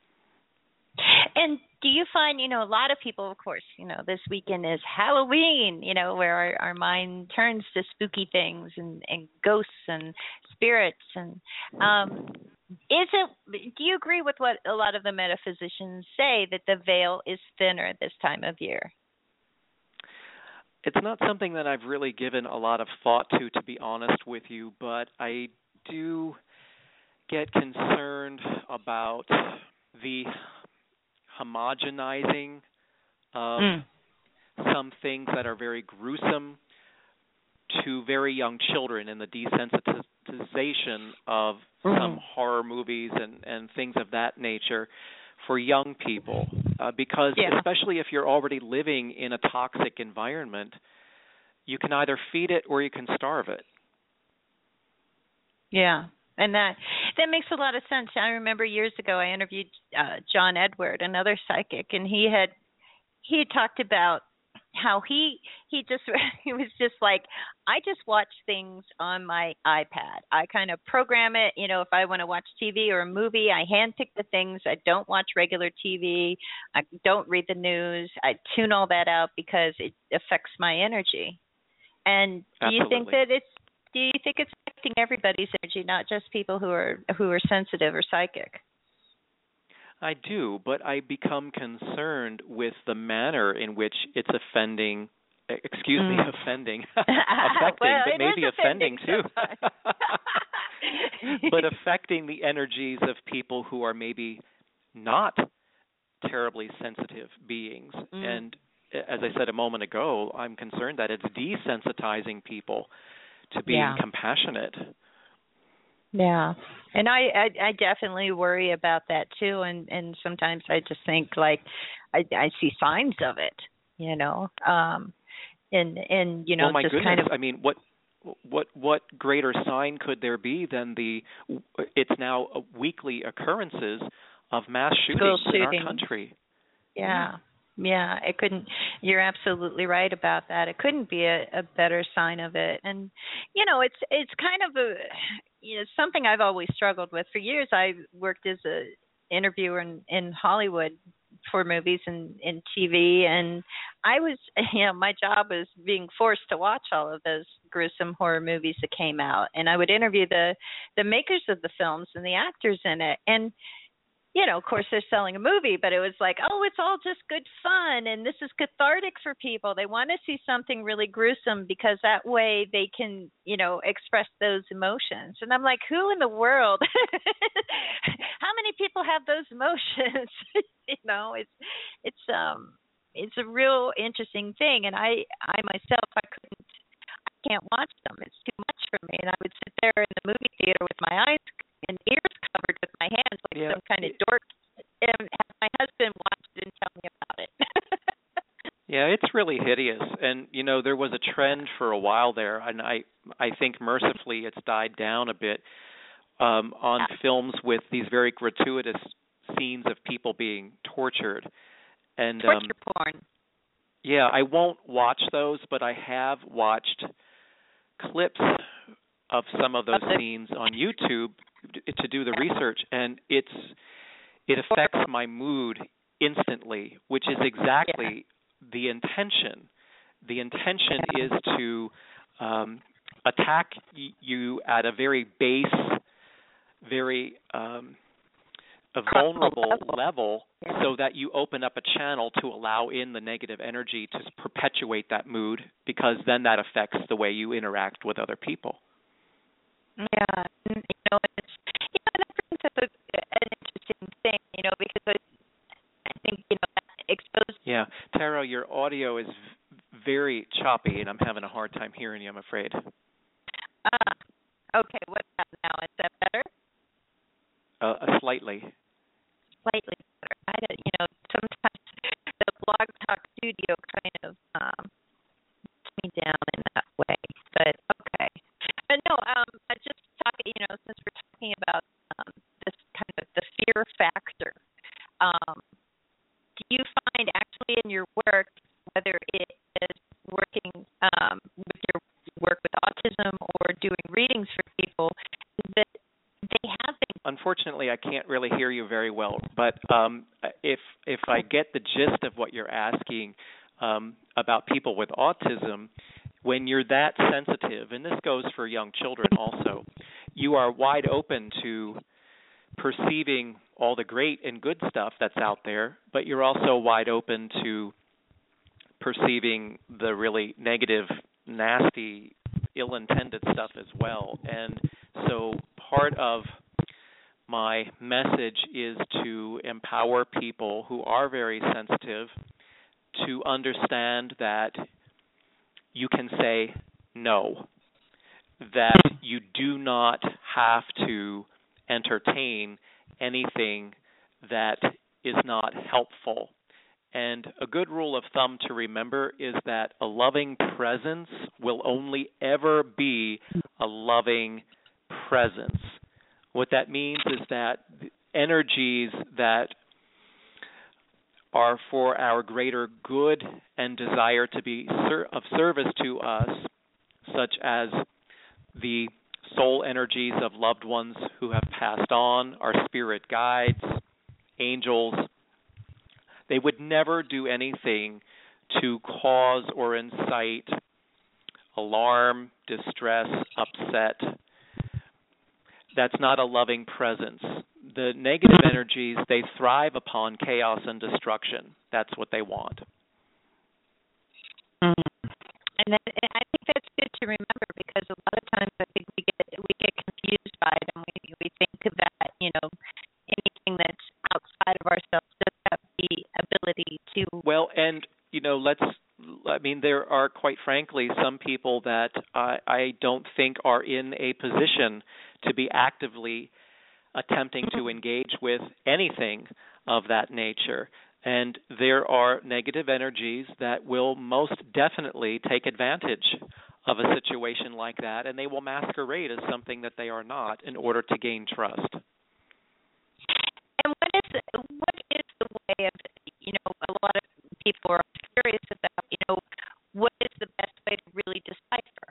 And do you find, you know, a lot of people, of course, you know, this weekend is Halloween, you know, where our, our mind turns to spooky things and, and ghosts and spirits. And um, is it, do you agree with what a lot of the metaphysicians say, that the veil is thinner this time of year? It's not something that I've really given a lot of thought to, to be honest with you, but I do get concerned about the homogenizing of mm. some things that are very gruesome to very young children, and the desensitization of mm. some horror movies and, and things of that nature for young people. Uh, because yeah. especially if you're already living in a toxic environment, you can either feed it or you can starve it. Yeah. And that that makes a lot of sense. I remember years ago I interviewed uh, John Edward, another psychic, and he had he had talked about how he he just he was just like, I just watch things on my iPad. I kind of program it, you know, if I want to watch T V or a movie, I handpick the things. I don't watch regular T V. I don't read the news. I tune all that out because it affects my energy. And do Absolutely. you think that it's do you think it's affecting everybody's energy, not just people who are who are sensitive or psychic? I do, but I become concerned with the manner in which it's offending, excuse mm. me, offending, affecting, well, but maybe offending, offending too. But affecting the energies of people who are maybe not terribly sensitive beings. Mm. And as I said a moment ago, I'm concerned that it's desensitizing people to being yeah. compassionate. Yeah, and I, I I definitely worry about that too, and and sometimes I just think like I I see signs of it, you know, um, and and you know well, my just goodness. kind of. I mean, what what what greater sign could there be than the it's now weekly occurrences of mass shootings, shootings. in our country? Yeah. Yeah, it couldn't. You're absolutely right about that. It couldn't be a, a better sign of it. And you know, it's it's kind of a you know something I've always struggled with. For years, I worked as a interviewer in, in Hollywood for movies and, and T V, and I was you know my job was being forced to watch all of those gruesome horror movies that came out, and I would interview the the makers of the films and the actors in it, and. You know, of course, they're selling a movie, but it was like, oh, it's all just good fun, and this is cathartic for people. They want to see something really gruesome because that way they can, you know, express those emotions. And I'm like, who in the world? How many people have those emotions? you know, it's it's um it's a real interesting thing. And I I myself I couldn't I can't watch them. It's too much for me. And I would sit there in the movie theater with my eyes and ears covered with my hands like yeah. some kind of dork, and have my husband watch it and tell me about it. Yeah, it's really hideous. And, you know, there was a trend for a while there, and I I think mercifully it's died down a bit, um, on yeah. films with these very gratuitous scenes of people being tortured. And Torture um, porn. Yeah, I won't watch those, but I have watched clips of some of those scenes on YouTube to do the research, and it's it affects my mood instantly, which is exactly yeah. the intention. The intention yeah. is to um, attack y- you at a very base, very um, a vulnerable level, yeah. so that you open up a channel to allow in the negative energy to perpetuate that mood, because then that affects the way you interact with other people. Yeah, you know, it's, you know, that brings up a, an interesting thing, you know, because I, I think, you know, that exposed. Yeah, Tara, your audio is very choppy, and I'm having a hard time hearing you, I'm afraid. Uh, okay, what about now? Is that better? Uh, slightly. Slightly better. I don't, you know, sometimes the Blog Talk Studio kind of um, puts me down in that way. But okay. But no, um, I just talking, you know, since we're talking about um, this kind of the fear factor, um, do you find actually in your work, whether it is working um, with your work with autism or doing readings for people, that they have things? Unfortunately, I can't really hear you very well, but um, if if I get the gist of what you're asking um, about people with autism, when you're that sensitive, and this goes for young children also, you are wide open to perceiving all the great and good stuff that's out there, but you're also wide open to perceiving the really negative, nasty, ill-intended stuff as well. And so part of my message is to empower people who are very sensitive to understand that you can say no, that you do not have to entertain anything that is not helpful. And a good rule of thumb to remember is that a loving presence will only ever be a loving presence. What that means is that energies that are for our greater good and desire to be ser- of service to us, such as the soul energies of loved ones who have passed on, our spirit guides, angels, they would never do anything to cause or incite alarm, distress, upset. That's not a loving presence. The negative energies, they thrive upon chaos and destruction. That's what they want. Mm-hmm. And, that, and I think that's good to remember, because a lot of times I think we get we get confused by it, and we we think that, you know, anything that's outside of ourselves does have the ability to. Well, and you know, let's. I mean, there are, quite frankly, some people that I, I don't think are in a position to be actively attempting to engage with anything of that nature. And there are negative energies that will most definitely take advantage of a situation like that, and they will masquerade as something that they are not in order to gain trust. And what is the, what is the way of, you know, a lot of people are curious about, you know, what is the best way to really decipher?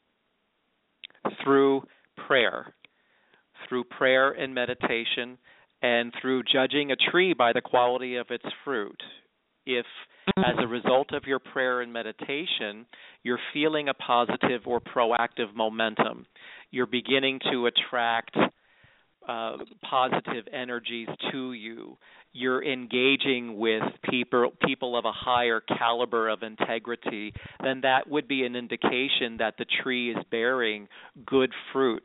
Through prayer. Through prayer and meditation, and through judging a tree by the quality of its fruit. If, as a result of your prayer and meditation, you're feeling a positive or proactive momentum, you're beginning to attract uh, positive energies to you, you're engaging with people, people of a higher caliber of integrity, then that would be an indication that the tree is bearing good fruit.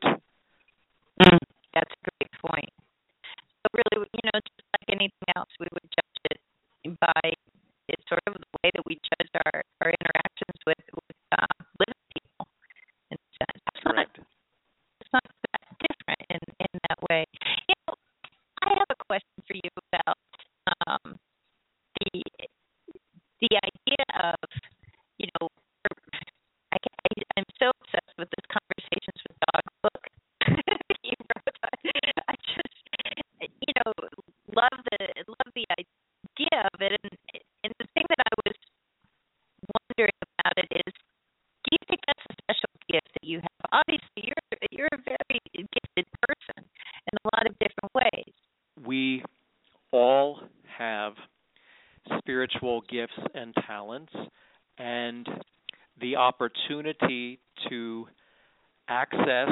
That's a great point. So really, you know, just like anything else, we would judge it by it's sort of the way that we judge our, our interactions with, with uh, living people. And so it's Correct. Not, it's not that different in, in that way. You know, I have a question for you about um, the the idea of, you know, I, I, I'm so obsessed with this Conversations with Dogs book. He wrote. I just, you know, love the love the idea of it, and and the thing that I was wondering about it is, do you think that's a special gift that you have? Obviously, you're you're a very gifted person in a lot of different ways. We all have spiritual gifts and talents, and the opportunity to access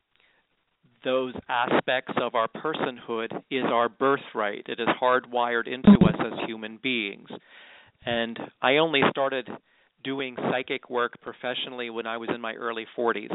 those aspects of our personhood is our birthright. It is hardwired into us as human beings. And I only started doing psychic work professionally when I was in my early forties.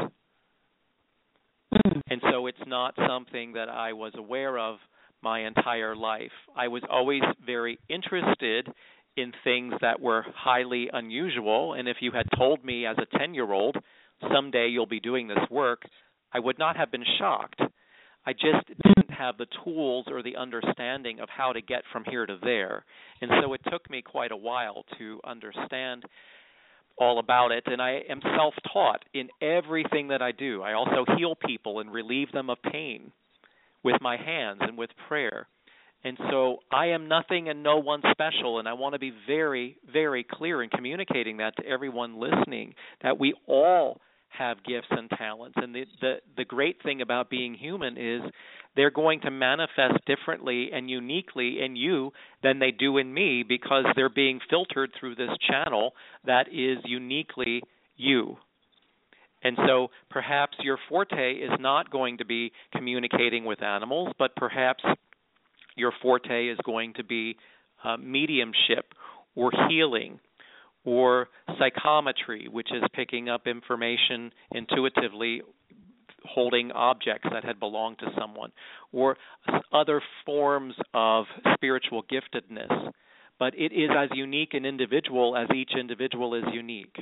And so it's not something that I was aware of my entire life. I was always very interested in things that were highly unusual. And if you had told me as a ten-year-old, someday you'll be doing this work, I would not have been shocked. I just didn't have the tools or the understanding of how to get from here to there. And so it took me quite a while to understand all about it. And I am self-taught in everything that I do. I also heal people and relieve them of pain with my hands and with prayer. And so I am nothing and no one special, and I want to be very, very clear in communicating that to everyone listening, that we all have gifts and talents. And the, the, the great thing about being human is they're going to manifest differently and uniquely in you than they do in me, because they're being filtered through this channel that is uniquely you. And so perhaps your forte is not going to be communicating with animals, but perhaps your forte is going to be uh, mediumship or healing or psychometry, which is picking up information intuitively, holding objects that had belonged to someone, or other forms of spiritual giftedness. But it is as unique an individual as each individual is unique.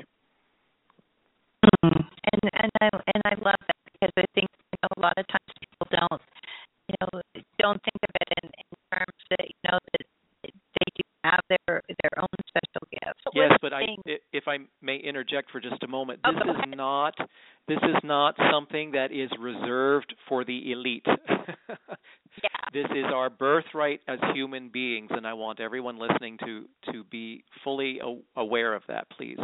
Mm-hmm. And and I and I love that, because I think, you know, a lot of times people don't, you know, don't think of it in, in terms that, you know, that they do have their their own special gifts. So yes, but I, thing? if I may interject for just a moment, Oh, this is not this is not something that is reserved for the elite. Yeah. This is our birthright as human beings, and I want everyone listening to to be fully aware of that, please.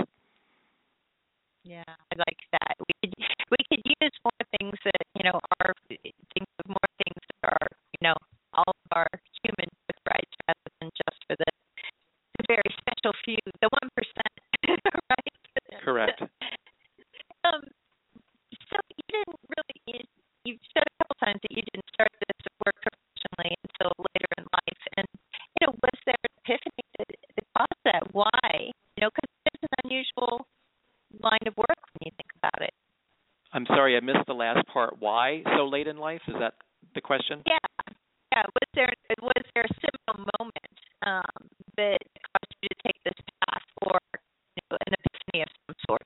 Yeah, I like that. We could we could use more things that, you know, are think of more things that are, you know, all of our human birthrights, rather than just for the, the very special few, the one percent, right? Correct. um. So you didn't really. You, you've said a couple times that you didn't start this work professionally until later in life, and, you know, was there an epiphany that, that caused that? Why? You know, because it's an unusual line of work when you think about it. I'm sorry, I missed the last part. Why so late in life? Is that the question? Yeah, yeah. Was there was there a seminal moment um, that caused you to take this path, or, you know, an epiphany of some sort?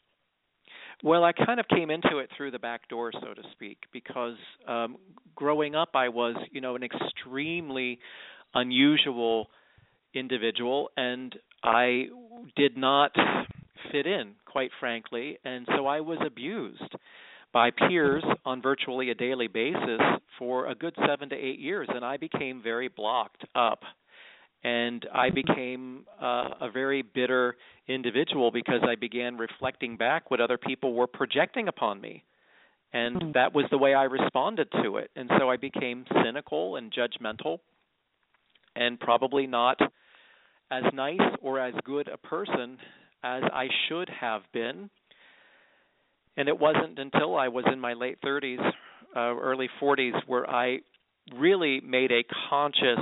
Well, I kind of came into it through the back door, so to speak, because um, growing up, I was, you know, an extremely unusual individual, and I did not fit in, quite frankly, and so I was abused by peers on virtually a daily basis for a good seven to eight years, and I became very blocked up, and I became uh, a very bitter individual because I began reflecting back what other people were projecting upon me, and that was the way I responded to it, and so I became cynical and judgmental, and probably not as nice or as good a person as I should have been. And it wasn't until I was in my late thirties, uh, early forties, where I really made a conscious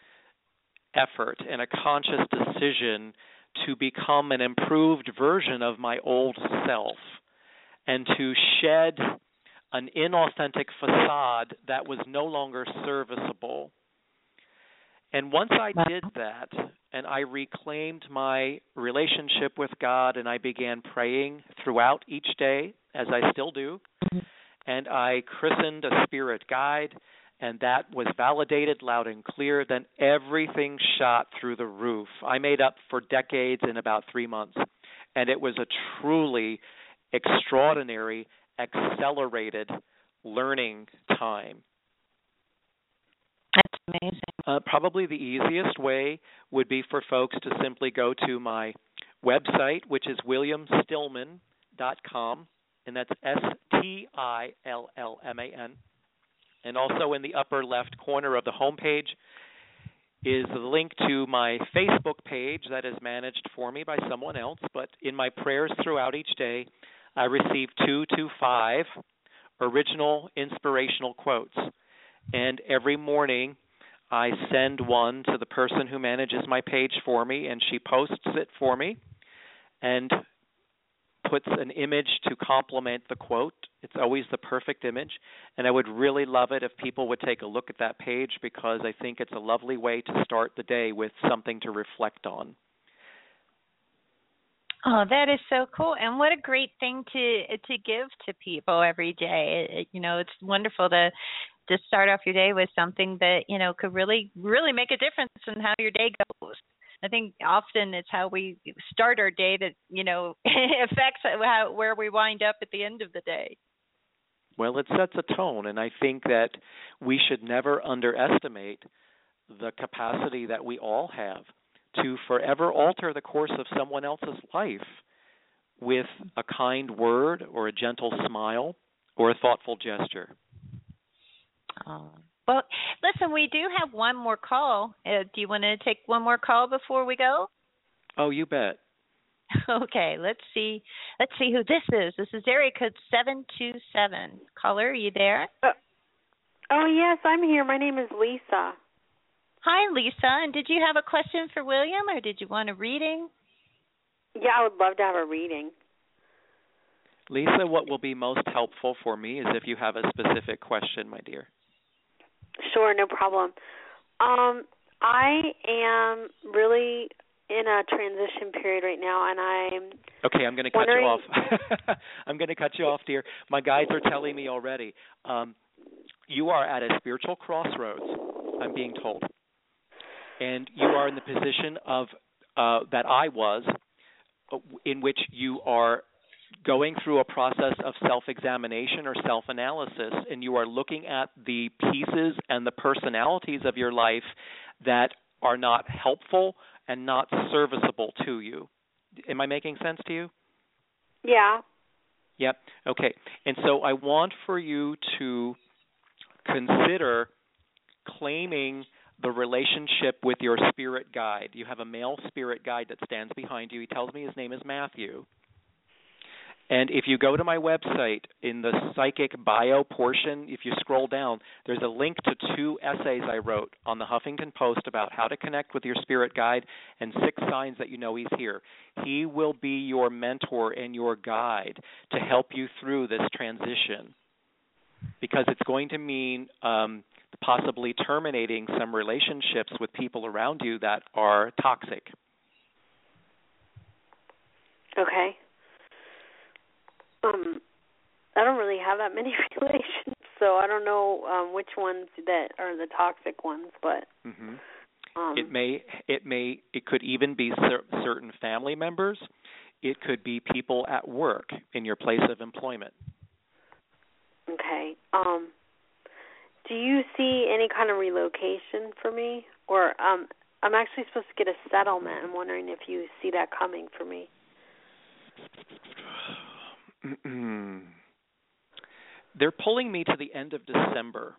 effort and a conscious decision to become an improved version of my old self and to shed an inauthentic facade that was no longer serviceable. And once I did that, and I reclaimed my relationship with God, and I began praying throughout each day, as I still do, and I christened a spirit guide, and that was validated loud and clear, then everything shot through the roof. I made up for decades in about three months, and it was a truly extraordinary, accelerated learning time. That's amazing. Uh, probably the easiest way would be for folks to simply go to my website, which is william stillman dot com, and that's S T I L L M A N. And also in the upper left corner of the homepage is the link to my Facebook page that is managed for me by someone else. But in my prayers throughout each day, I receive two to five original inspirational quotes. And every morning, I send one to the person who manages my page for me, and she posts it for me and puts an image to complement the quote. It's always the perfect image, and I would really love it if people would take a look at that page, because I think it's a lovely way to start the day with something to reflect on. Oh, that is so cool. And what a great thing to to give to people every day. It, you know, it's wonderful to to start off your day with something that, you know, could really really make a difference in how your day goes. I think often it's how we start our day that, you know, affects how where we wind up at the end of the day. Well, it sets a tone, and I think that we should never underestimate the capacity that we all have to forever alter the course of someone else's life with a kind word or a gentle smile or a thoughtful gesture. Oh. Well, listen, we do have one more call. Uh, do you want to take one more call before we go? Oh, you bet. Okay, let's see. Let's see who this is. This is area code seven two seven. Caller, are you there? Uh, oh, yes, I'm here. My name is Lisa. Hi, Lisa. And did you have a question for William, or did you want a reading? Yeah, I would love to have a reading. Lisa, what will be most helpful for me is if you have a specific question, my dear. Sure, no problem. Um, I am really in a transition period right now, and I'm Okay, I'm going to cut you off. I'm going to cut you off, dear. My guides are telling me already. Um, you are at a spiritual crossroads, I'm being told. And you are in the position of uh, that I was, in which you are going through a process of self-examination or self-analysis, and you are looking at the pieces and the personalities of your life that are not helpful and not serviceable to you. Am I making sense to you? Yeah. Yep. Okay. And so I want for you to consider claiming the relationship with your spirit guide. You have a male spirit guide that stands behind you. He tells me his name is Matthew. And if you go to my website, in the psychic bio portion, if you scroll down, there's a link to two essays I wrote on the Huffington Post about how to connect with your spirit guide and six signs that you know he's here. He will be your mentor and your guide to help you through this transition, because it's going to mean um, possibly terminating some relationships with people around you that are toxic. Okay. Um, I don't really have that many relations, so I don't know um, which ones that are the toxic ones. But mm-hmm. um, it may, it may, it could even be cer- certain family members. It could be people at work in your place of employment. Okay. Um, do you see any kind of relocation for me, or um, I'm actually supposed to get a settlement? I'm wondering if you see that coming for me. They're pulling me to the end of December.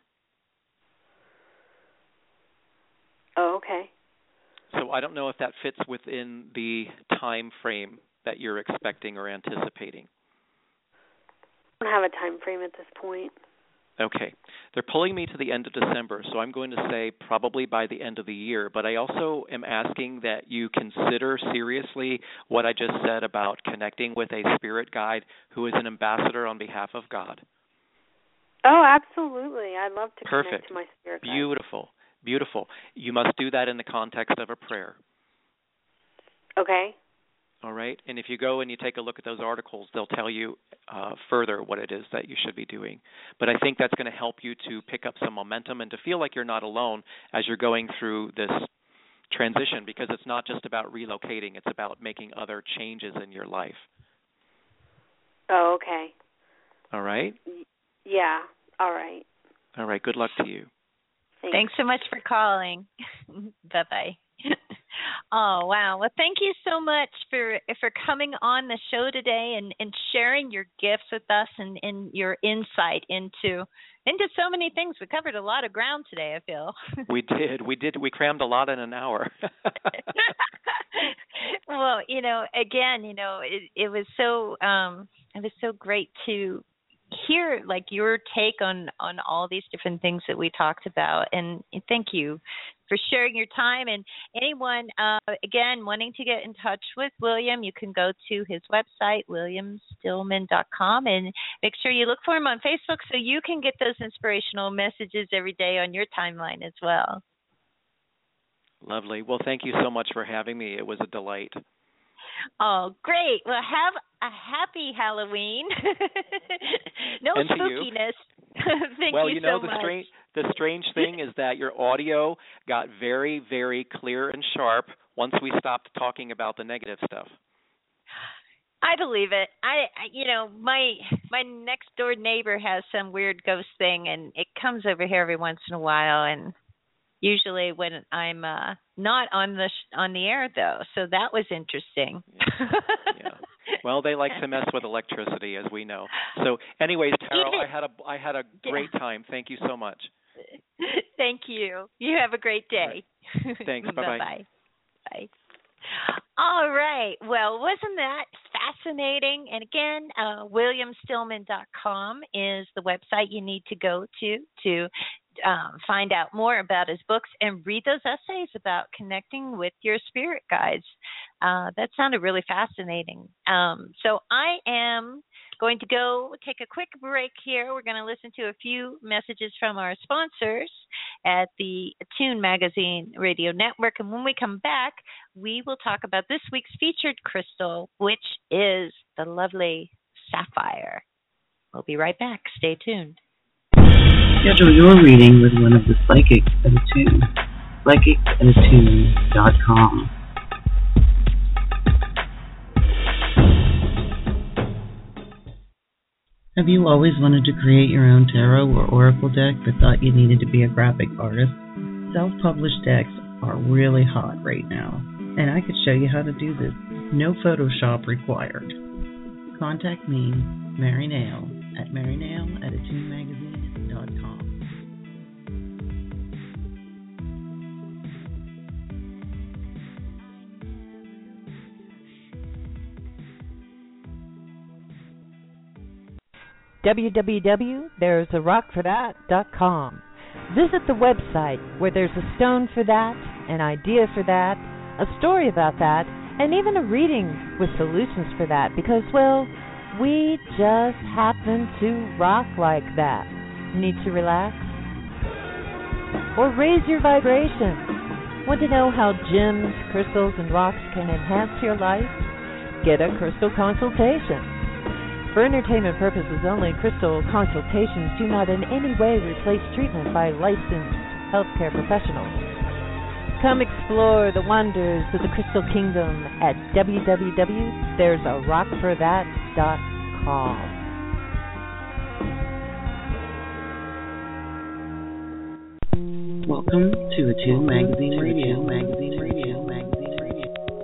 Oh, okay. So I don't know if that fits within the time frame that you're expecting or anticipating. I don't have a time frame at this point. Okay. They're pulling me to the end of December, so I'm going to say probably by the end of the year. But I also am asking that you consider seriously what I just said about connecting with a spirit guide who is an ambassador on behalf of God. Oh, absolutely. I'd love to Perfect. connect to my spirit guide. Beautiful. Beautiful. You must do that in the context of a prayer. Okay. All right? And if you go and you take a look at those articles, they'll tell you uh, further what it is that you should be doing. But I think that's going to help you to pick up some momentum and to feel like you're not alone as you're going through this transition, because it's not just about relocating. It's about making other changes in your life. Oh, okay. All right? Yeah. All right. All right. Good luck to you. Thanks, Thanks so much for calling. Bye-bye. Oh, wow. Well, thank you so much for for coming on the show today and, and sharing your gifts with us and, and your insight into into so many things. We covered a lot of ground today, I feel. We did. We did. We crammed a lot in an hour. Well, you know, again, you know, it, it was so um, it was so great to hear like your take on on all these different things that we talked about, and thank you for sharing your time. And anyone uh again wanting to get in touch with William, you can go to his website, william stillman dot com, and make sure you look for him on Facebook so you can get those inspirational messages every day on your timeline as well. Lovely. Well, thank you so much for having me. It was a delight. Oh, great. Well, have a happy Halloween. No and spookiness. Thank well, you, you know, so the much. strange the strange thing is that your audio got very, very clear and sharp once we stopped talking about the negative stuff. I believe it. I, I, you know, my my next door neighbor has some weird ghost thing, and it comes over here every once in a while, and usually when I'm uh, not on the sh- on the air though, so that was interesting. Yeah. yeah. Well, they like to mess with electricity, as we know. So, anyways, Tara, Even, I had a I had a great yeah. time. Thank you so much. Thank you. You have a great day. Right. Thanks. Bye-bye. Bye-bye. Bye. All right. Well, wasn't that fascinating? And again, uh, william stillman dot com is the website you need to go to to um, find out more about his books and read those essays about connecting with your spirit guides. Uh, that sounded really fascinating. Um, so I am going to go take a quick break here. We're going to listen to a few messages from our sponsors at the Attune Magazine Radio Network. And when we come back, we will talk about this week's featured crystal, which is the lovely sapphire. We'll be right back. Stay tuned. Schedule your reading with one of the psychics at Attune. psychics at attune dot com. Have you always wanted to create your own tarot or oracle deck but thought you needed to be a graphic artist? Self-published decks are really hot right now, and I could show you how to do this. No Photoshop required. Contact me, Mary Nail, at mary nail at attune magazine dot com. w w w dot there's a rock for that dot com. Visit the website where there's a stone for that, an idea for that, a story about that, and even a reading with solutions for that because, well, we just happen to rock like that. Need to relax? Or raise your vibration? Want to know how gems, crystals, and rocks can enhance your life? Get a crystal consultation. For entertainment purposes only, crystal consultations do not in any way replace treatment by licensed healthcare professionals. Come explore the wonders of the Crystal Kingdom at w w w dot there's a rock for that dot com. Welcome to Attune Magazine Radio. Magazine Radio. Magazine Radio.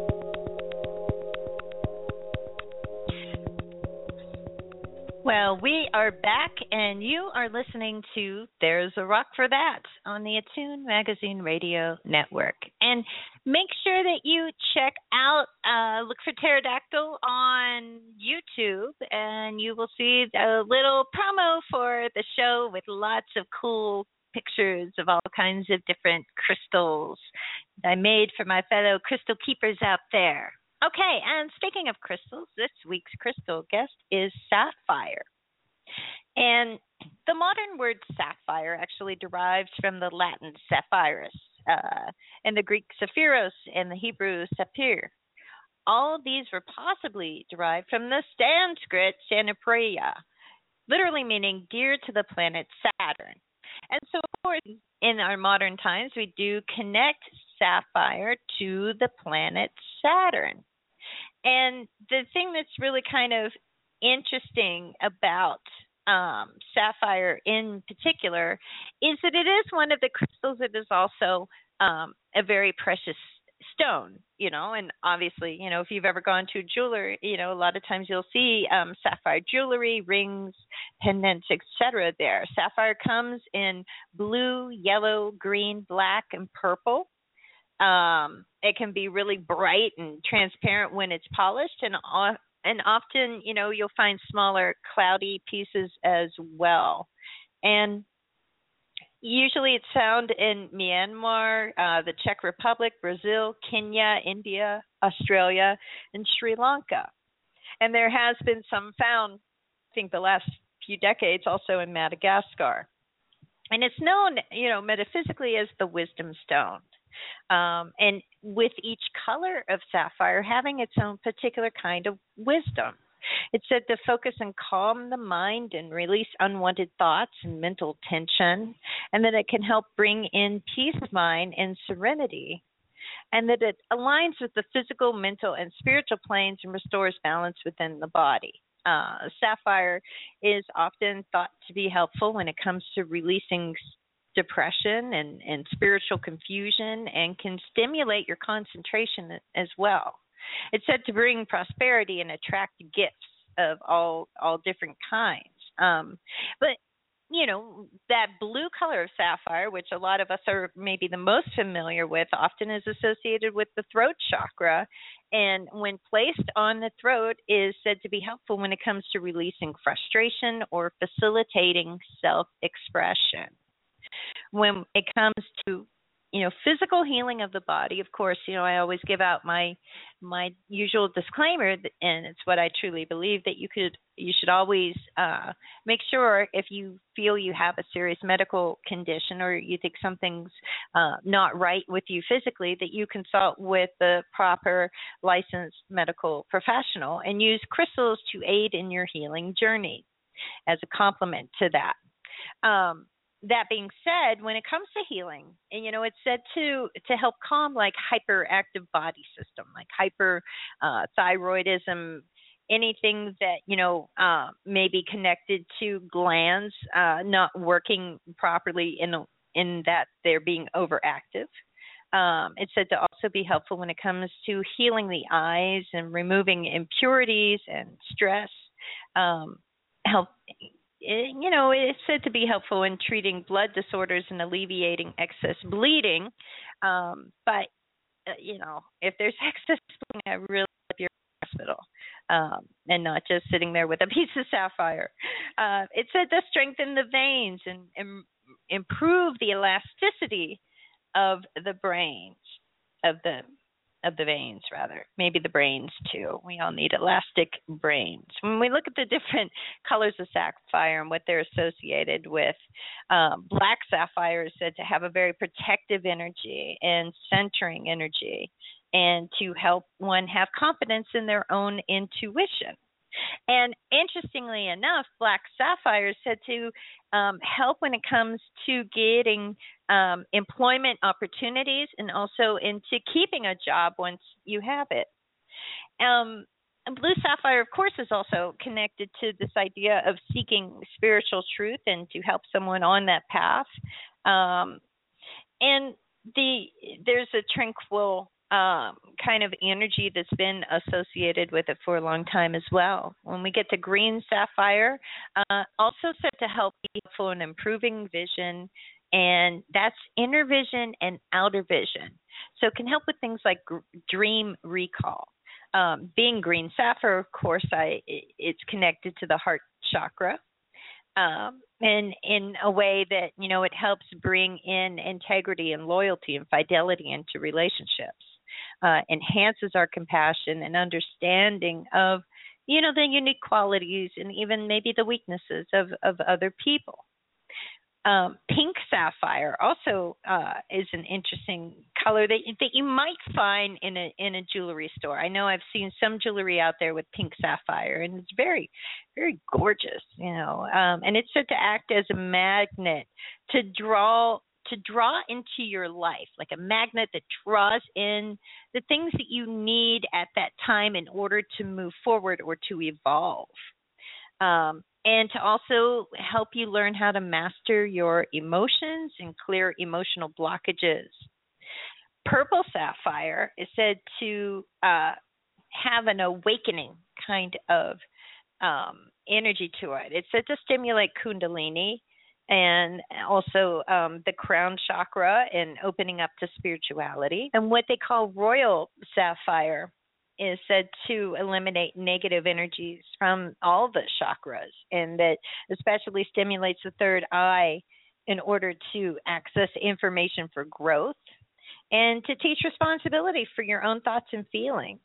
Well, we are back, and you are listening to There's a Rock for That on the Attune Magazine Radio Network. And make sure that you check out, uh, look for Pterodactyl on YouTube, and you will see a little promo for the show with lots of cool pictures of all kinds of different crystals that I made for my fellow crystal keepers out there. Okay, and speaking of crystals, this week's crystal guest is sapphire. And the modern word sapphire actually derives from the Latin sapphirus, uh, and the Greek saphiros, and the Hebrew saphir. All these were possibly derived from the Sanskrit Sanapriya, literally meaning dear to the planet Saturn. And so, of course, in our modern times, we do connect sapphire to the planet Saturn. And the thing that's really kind of interesting about um, sapphire in particular is that it is one of the crystals that is also um, a very precious stone, you know, and obviously, you know, if you've ever gone to a jeweler, you know, a lot of times you'll see um, sapphire jewelry, rings, pendants, et cetera there. Sapphire comes in blue, yellow, green, black, and purple. Um, it can be really bright and transparent when it's polished, and uh, and often, you know, you'll find smaller, cloudy pieces as well. And usually it's found in Myanmar, uh, the Czech Republic, Brazil, Kenya, India, Australia, and Sri Lanka. And there has been some found, I think, the last few decades also in Madagascar. And it's known, you know, metaphysically as the wisdom stone. Um, and with each color of sapphire having its own particular kind of wisdom. It's said to focus and calm the mind and release unwanted thoughts and mental tension, and that it can help bring in peace of mind and serenity, and that it aligns with the physical, mental, and spiritual planes and restores balance within the body. Uh, sapphire is often thought to be helpful when it comes to releasing depression and, and spiritual confusion, and can stimulate your concentration as well. It's said to bring prosperity and attract gifts of all all different kinds. Um, but, you know, that blue color of sapphire, which a lot of us are maybe the most familiar with, often is associated with the throat chakra. And when placed on the throat, is said to be helpful when it comes to releasing frustration or facilitating self-expression. When it comes to, you know, physical healing of the body, of course, you know, I always give out my my usual disclaimer, and it's what I truly believe, that you could you should always uh, make sure, if you feel you have a serious medical condition or you think something's uh, not right with you physically, that you consult with the proper licensed medical professional and use crystals to aid in your healing journey as a complement to that. Um, That being said, when it comes to healing, and you know, it's said to to help calm like hyperactive body system, like hyper uh, thyroidism, anything that you know uh, may be connected to glands uh, not working properly in in that they're being overactive. Um, it's said to also be helpful when it comes to healing the eyes and removing impurities and stress. Um, help. You know, it's said to be helpful in treating blood disorders and alleviating excess bleeding. Um, but, uh, you know, if there's excess bleeding, I really hope you're in the hospital um, and not just sitting there with a piece of sapphire. Uh, it's said to strengthen the veins and, and improve the elasticity of the brains, of the of the veins, rather. Maybe the brains, too. We all need elastic brains. When we look at the different colors of sapphire and what they're associated with, um, black sapphire is said to have a very protective energy and centering energy, and to help one have confidence in their own intuition. And interestingly enough, black sapphire is said to um, help when it comes to getting um, employment opportunities, and also into keeping a job once you have it. Um, and blue sapphire, of course, is also connected to this idea of seeking spiritual truth and to help someone on that path. Um, and the there's a tranquil Um, kind of energy that's been associated with it for a long time as well. When we get to green sapphire, uh, also said to help people in improving vision, and that's inner vision and outer vision. So it can help with things like g- dream recall. Um, being green sapphire, of course, I it's connected to the heart chakra. Um, and in a way that, you know, it helps bring in integrity and loyalty and fidelity into relationships. Uh, enhances our compassion and understanding of, you know, the unique qualities and even maybe the weaknesses of, of other people. Um, pink sapphire also uh, is an interesting color that that you might find in a in a jewelry store. I know I've seen some jewelry out there with pink sapphire, and it's very, very gorgeous, you know. Um, and it's said to act as a magnet to draw to draw into your life, like a magnet that draws in the things that you need at that time in order to move forward or to evolve. Um, and to also help you learn how to master your emotions and clear emotional blockages. Purple sapphire is said to uh, have an awakening kind of um, energy to it. It's said to stimulate Kundalini, and also um, the crown chakra, and opening up to spirituality. And what they call royal sapphire is said to eliminate negative energies from all the chakras, and that especially stimulates the third eye in order to access information for growth and to teach responsibility for your own thoughts and feelings.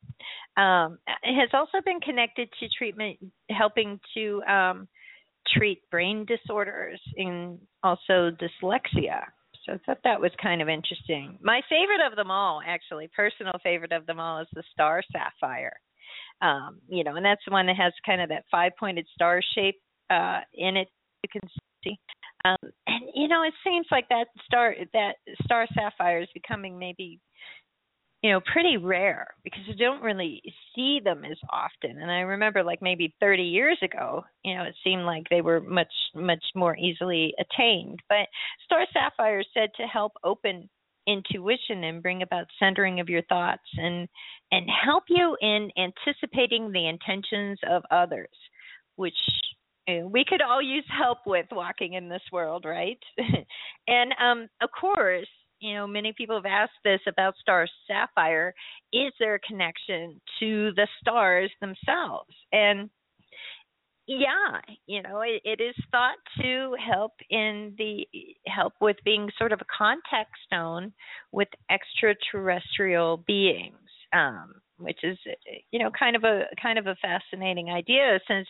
Um, it has also been connected to treatment, helping to um, treat brain disorders and also dyslexia. So I thought that was kind of interesting. My favorite of them all, actually, personal favorite of them all, is the star sapphire. Um, you know, and that's the one that has kind of that five-pointed star shape uh, in it. You can see, um, and you know, it seems like that star that star sapphire is becoming maybe, you know, pretty rare because you don't really see them as often. And I remember, like maybe thirty years ago, you know, it seemed like they were much much more easily attained. But star sapphire is said to help open intuition and bring about centering of your thoughts and and help you in anticipating the intentions of others, which you know, we could all use help with walking in this world, right? And um, of course, you know, many people have asked this about star sapphire: is there a connection to the stars themselves? And yeah, you know, it, it is thought to help in the help with being sort of a contact stone with extraterrestrial beings, um, which is, you know, kind of a kind of a fascinating idea. Since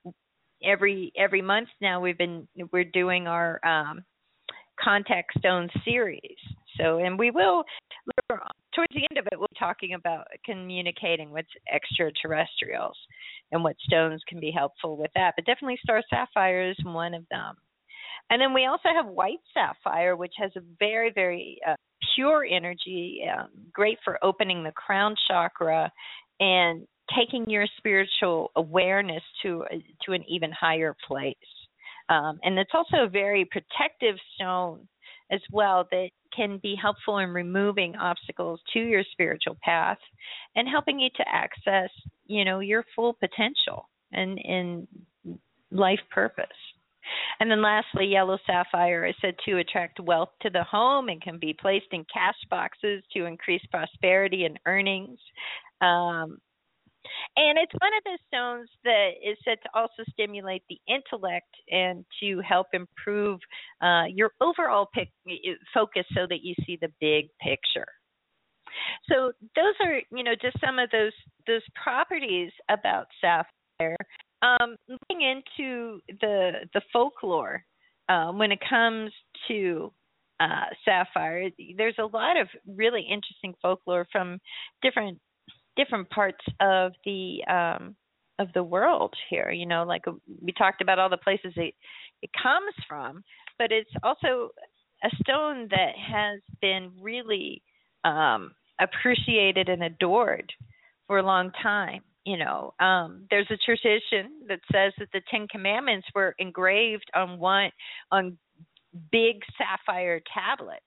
every every month now we've been we're doing our um, contact stone series. So, and we will towards the end of it, we'll be talking about communicating with extraterrestrials and what stones can be helpful with that. But definitely star sapphire is one of them. And then we also have white sapphire, which has a very, very uh, pure energy, um, great for opening the crown chakra and taking your spiritual awareness to to an even higher place. Um, and it's also a very protective stone as well that can be helpful in removing obstacles to your spiritual path and helping you to access, you know, your full potential and in life purpose. And then lastly, yellow sapphire is said to attract wealth to the home and can be placed in cash boxes to increase prosperity and earnings. Um, And it's one of the stones that is said to also stimulate the intellect and to help improve uh, your overall pic- focus so that you see the big picture. So those are, you know, just some of those those properties about sapphire. Um, looking into the the folklore uh, when it comes to uh, sapphire, there's a lot of really interesting folklore from different different parts of the um, of the world here. You know, like we talked about all the places it it comes from, but it's also a stone that has been really um, appreciated and adored for a long time. You know, um, there's a tradition that says that the Ten Commandments were engraved on one on big sapphire tablets.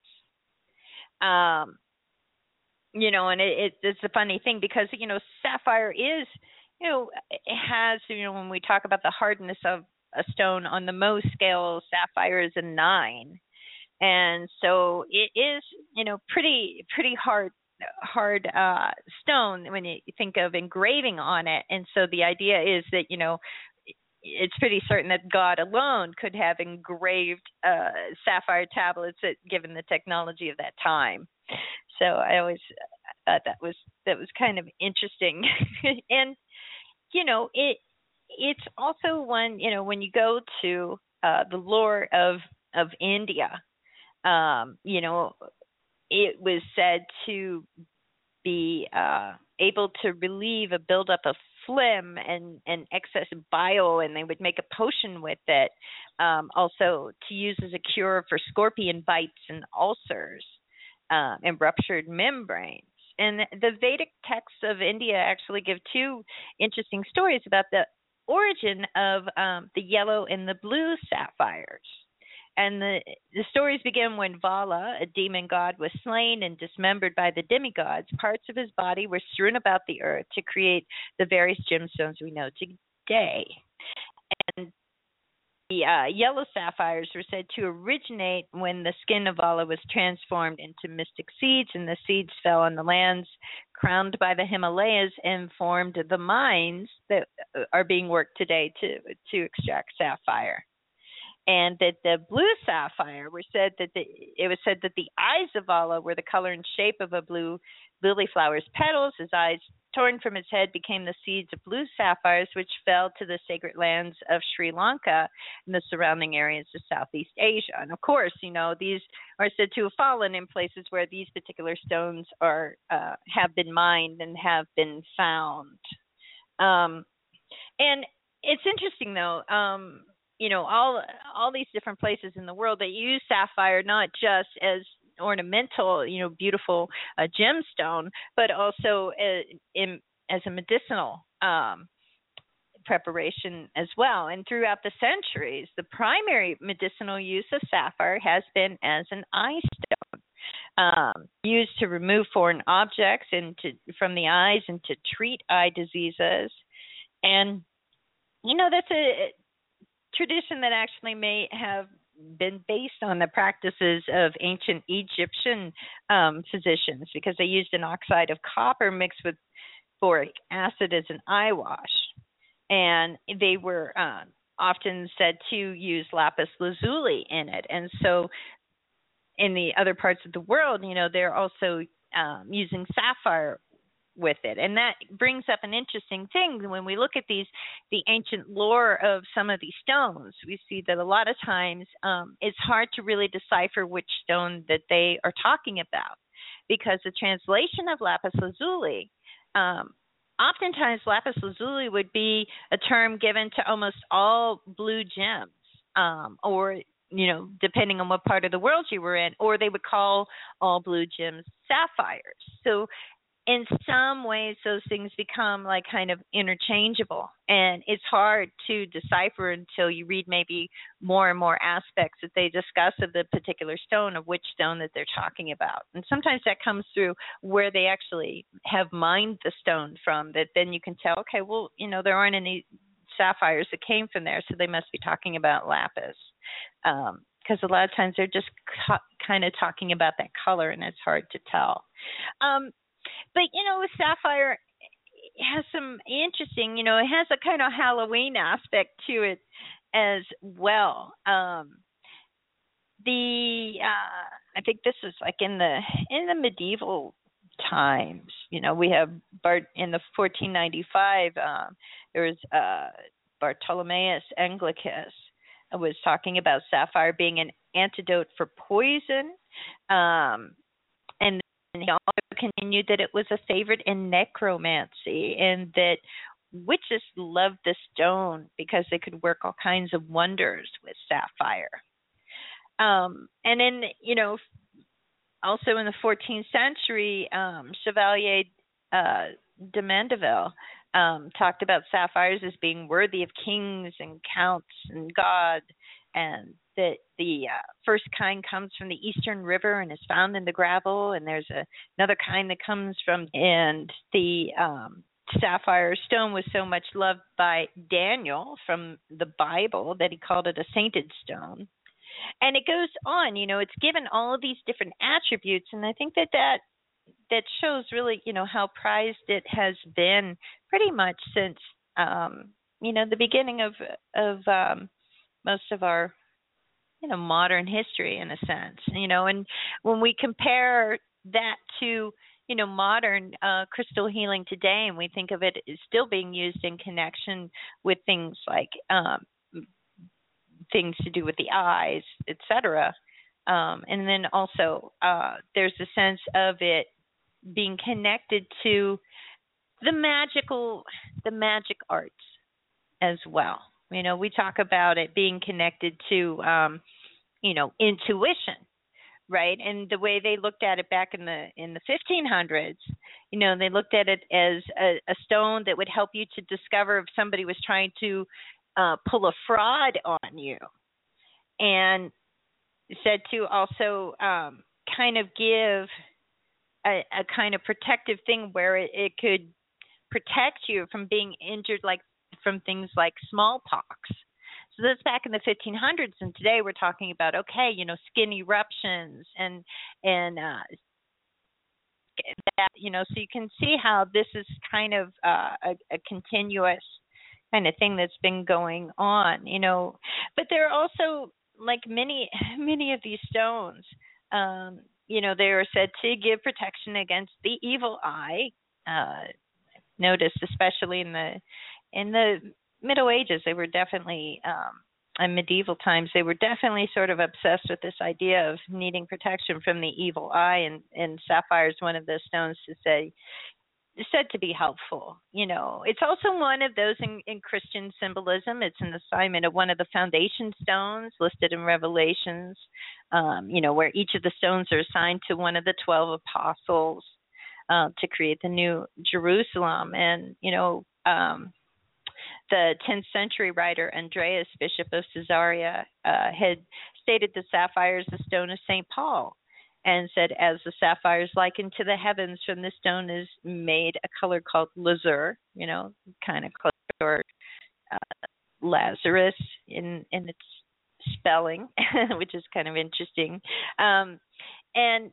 Um, you know, and it, it, it's a funny thing because, you know, sapphire is, you know, it has, you know, when we talk about the hardness of a stone on the Mohs scale, sapphire is a nine. And so it is, you know, pretty, pretty hard, hard uh, stone when you think of engraving on it. And so the idea is that, you know, it's pretty certain that God alone could have engraved uh, sapphire tablets at, given the technology of that time. So I always thought that was that was kind of interesting. And, you know, it it's also one, you know, when you go to uh, the lore of, of India, um, you know, it was said to be uh, able to relieve a buildup of phlegm and, and excess bile, and they would make a potion with it, um, also to use as a cure for scorpion bites and ulcers uh, and ruptured membranes. And the Vedic texts of India actually give two interesting stories about the origin of um, the yellow and the blue sapphires. And the, the stories begin when Vala, a demon god, was slain and dismembered by the demigods. Parts of his body were strewn about the earth to create the various gemstones we know today. And the uh, yellow sapphires were said to originate when the skin of Vala was transformed into mystic seeds, and the seeds fell on the lands crowned by the Himalayas and formed the mines that are being worked today to to extract sapphire. And that the blue sapphire were said that the, it was said that the eyes of Vala were the color and shape of a blue lily flower's petals. His eyes torn from its head became the seeds of blue sapphires, which fell to the sacred lands of Sri Lanka and the surrounding areas of Southeast Asia. And of course, you know, these are said to have fallen in places where these particular stones are uh, have been mined and have been found. Um, and it's interesting, though, um, you know, all all these different places in the world that use sapphire not just as ornamental, you know, beautiful uh, gemstone, but also uh, in, as a medicinal um, preparation as well. And throughout the centuries, the primary medicinal use of sapphire has been as an eye stone, um, used to remove foreign objects and to, from the eyes and to treat eye diseases. And, you know, that's a tradition that actually may have been based on the practices of ancient Egyptian um, physicians, because they used an oxide of copper mixed with boric acid as an eye wash. And they were uh, often said to use lapis lazuli in it. And so in the other parts of the world, you know, they're also um, using sapphire with it. And that brings up an interesting thing. When we look at these, the ancient lore of some of these stones, we see that a lot of times um, it's hard to really decipher which stone that they are talking about, because the translation of lapis lazuli, um, oftentimes lapis lazuli would be a term given to almost all blue gems, um, or, you know, depending on what part of the world you were in, or they would call all blue gems sapphires. So in some ways, those things become like kind of interchangeable, and it's hard to decipher until you read maybe more and more aspects that they discuss of the particular stone, of which stone that they're talking about. And sometimes that comes through where they actually have mined the stone from, that then you can tell, okay, well, you know, there aren't any sapphires that came from there, so they must be talking about lapis. Um, because a lot of times they're just co- kind of talking about that color, and it's hard to tell. Um, But, you know, with sapphire, it has some interesting, you know, it has a kind of Halloween aspect to it as well. Um, the, uh, I think this is like in the, in the medieval times, you know, we have Bart in the fourteen ninety-five, um, there was uh, Bartholomeus Anglicus was talking about sapphire being an antidote for poison. Um, and And he also continued that it was a favorite in necromancy, and that witches loved the stone because they could work all kinds of wonders with sapphire. Um, and then, you know, also in the fourteenth century, um, Chevalier uh, de Mandeville um, talked about sapphires as being worthy of kings and counts and God, and that the uh, first kind comes from the Eastern River and is found in the gravel, and there's a, another kind that comes from, and the um, sapphire stone was so much loved by Daniel from the Bible that he called it a sainted stone. And it goes on, you know, it's given all of these different attributes, and I think that that, that shows really, you know, how prized it has been pretty much since, um, you know, the beginning of, of um, most of our, you know, modern history in a sense, you know, and when we compare that to, you know, modern uh, crystal healing today, and we think of it as still being used in connection with things like um, things to do with the eyes, et cetera. Um, and then also uh, there's a sense of it being connected to the magical, the magic arts as well. You know, we talk about it being connected to, um, you know, intuition, right? And the way they looked at it back in the in the fifteen hundreds, you know, they looked at it as a, a stone that would help you to discover if somebody was trying to uh, pull a fraud on you, and said to also um, kind of give a, a kind of protective thing where it, it could protect you from being injured, like from things like smallpox. So that's back in the fifteen hundreds, and today we're talking about, okay, you know, skin eruptions and and uh, that, you know, so you can see how this is kind of uh, a, a continuous kind of thing that's been going on, you know. But there are also, like many many of these stones, um, you know, they are said to give protection against the evil eye. Uh, noticed, especially in the in the Middle Ages, they were definitely um, in medieval times. They were definitely sort of obsessed with this idea of needing protection from the evil eye, and and sapphire is one of those stones to say said to be helpful. You know, it's also one of those in, in Christian symbolism. It's an assignment of one of the foundation stones listed in Revelations, um, you know, where each of the stones are assigned to one of the twelve apostles uh, to create the new Jerusalem. And, you know, um, the tenth century writer Andreas, Bishop of Caesarea, uh, had stated the sapphire is the stone of Saint Paul, and said, as the sapphire is likened to the heavens, from this stone is made a color called lazur, you know, kind of close to or, uh, Lazarus in, in its spelling, which is kind of interesting. Um, and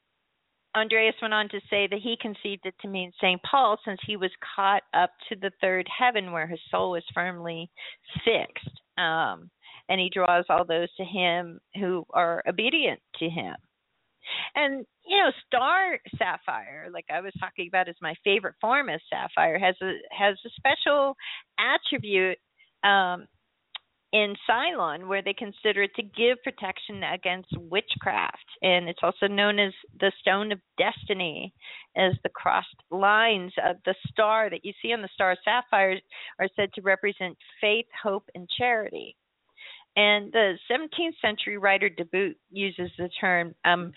Andreas went on to say that he conceived it to mean Saint Paul, since he was caught up to the third heaven where his soul was firmly fixed. Um, and he draws all those to him who are obedient to him. And, you know, star sapphire, like I was talking about, is my favorite form of sapphire, has a has a special attribute um, in Ceylon where they consider it to give protection against witchcraft. And it's also known as the stone of destiny, as the crossed lines of the star that you see on the star sapphires are said to represent faith, hope, and charity. And the seventeenth century writer De Boot uses the term um,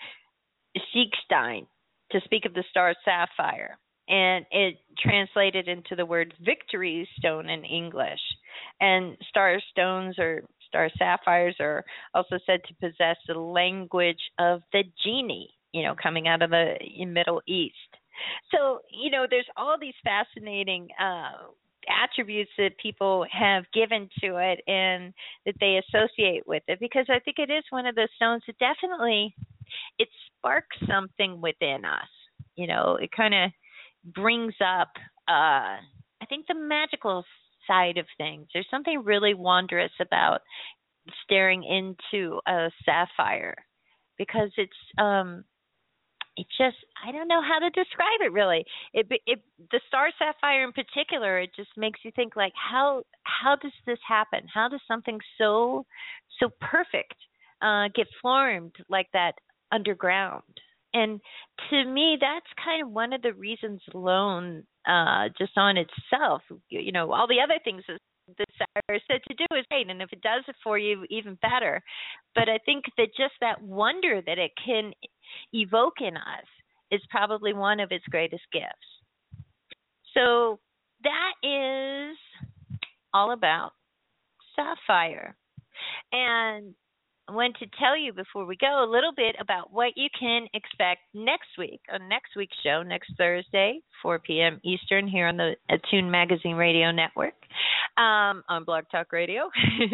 Siegstein to speak of the star sapphire, and it translated into the word victory stone in English. And star stones or star sapphires are also said to possess the language of the genie, you know, coming out of the Middle East. So, you know, there's all these fascinating uh, attributes that people have given to it and that they associate with it, because I think it is one of those stones that definitely, it sparks something within us. You know, it kind of brings up, uh, I think, the magical side of things. There's something really wondrous about staring into a sapphire, because it's, um, it just, I don't know how to describe it really. It, it, the star sapphire in particular, it just makes you think, like, how, how does this happen? How does something so, so perfect uh, get formed like that underground? And to me, that's kind of one of the reasons alone, uh, just on itself. You know, all the other things that the sapphire is said to do is great, and if it does it for you, even better. But I think that just that wonder that it can evoke in us is probably one of its greatest gifts. So that is all about sapphire. And I want to tell you before we go a little bit about what you can expect next week on next week's show, next Thursday, four p.m. Eastern, here on the Attune Magazine Radio Network, um, on Blog Talk Radio.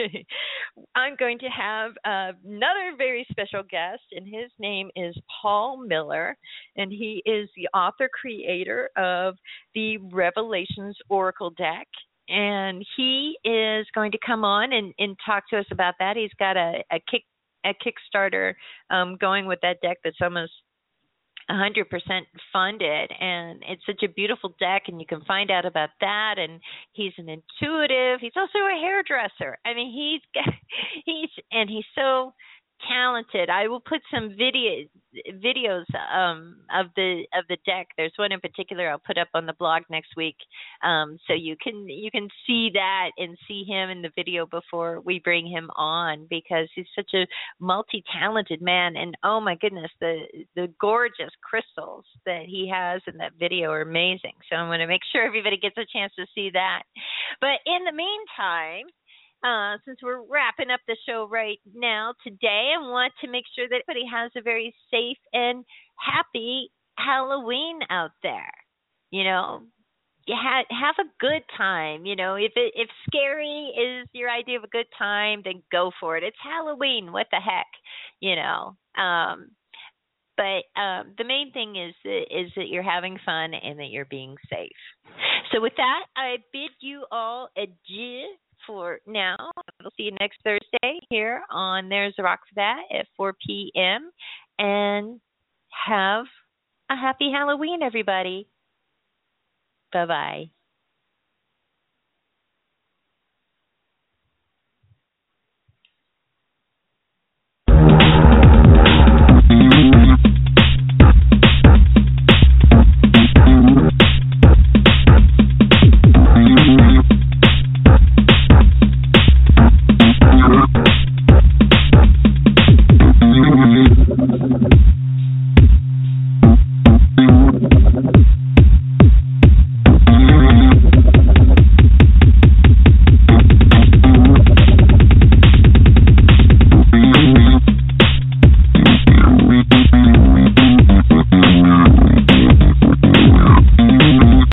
I'm going to have uh, another very special guest, and his name is Paul Miller, and he is the author-creator of the Revelations Oracle Deck. And he is going to come on and, and talk to us about that. He's got a, a kick a Kickstarter um, going with that deck that's almost one hundred percent funded, and it's such a beautiful deck, and you can find out about that. And he's an intuitive. He's also a hairdresser. I mean, he's he's and he's so talented. I will put some video videos um of the of the deck. There's one in particular I'll put up on the blog next week, um so you can you can see that and see him in the video before we bring him on, because he's such a multi-talented man. And oh my goodness, the the gorgeous crystals that he has in that video are amazing. So I'm going to make sure everybody gets a chance to see that. But in the meantime, Uh, since we're wrapping up the show right now today, I want to make sure that everybody has a very safe and happy Halloween out there. You know, you ha- have a good time. You know, if it, if scary is your idea of a good time, then go for it. It's Halloween. What the heck, you know? Um, but um, the main thing is that, is that you're having fun and that you're being safe. So with that, I bid you all adieu for now. We'll see you next Thursday here on There's a Rock for That at four p.m. And have a happy Halloween, everybody. Bye-bye.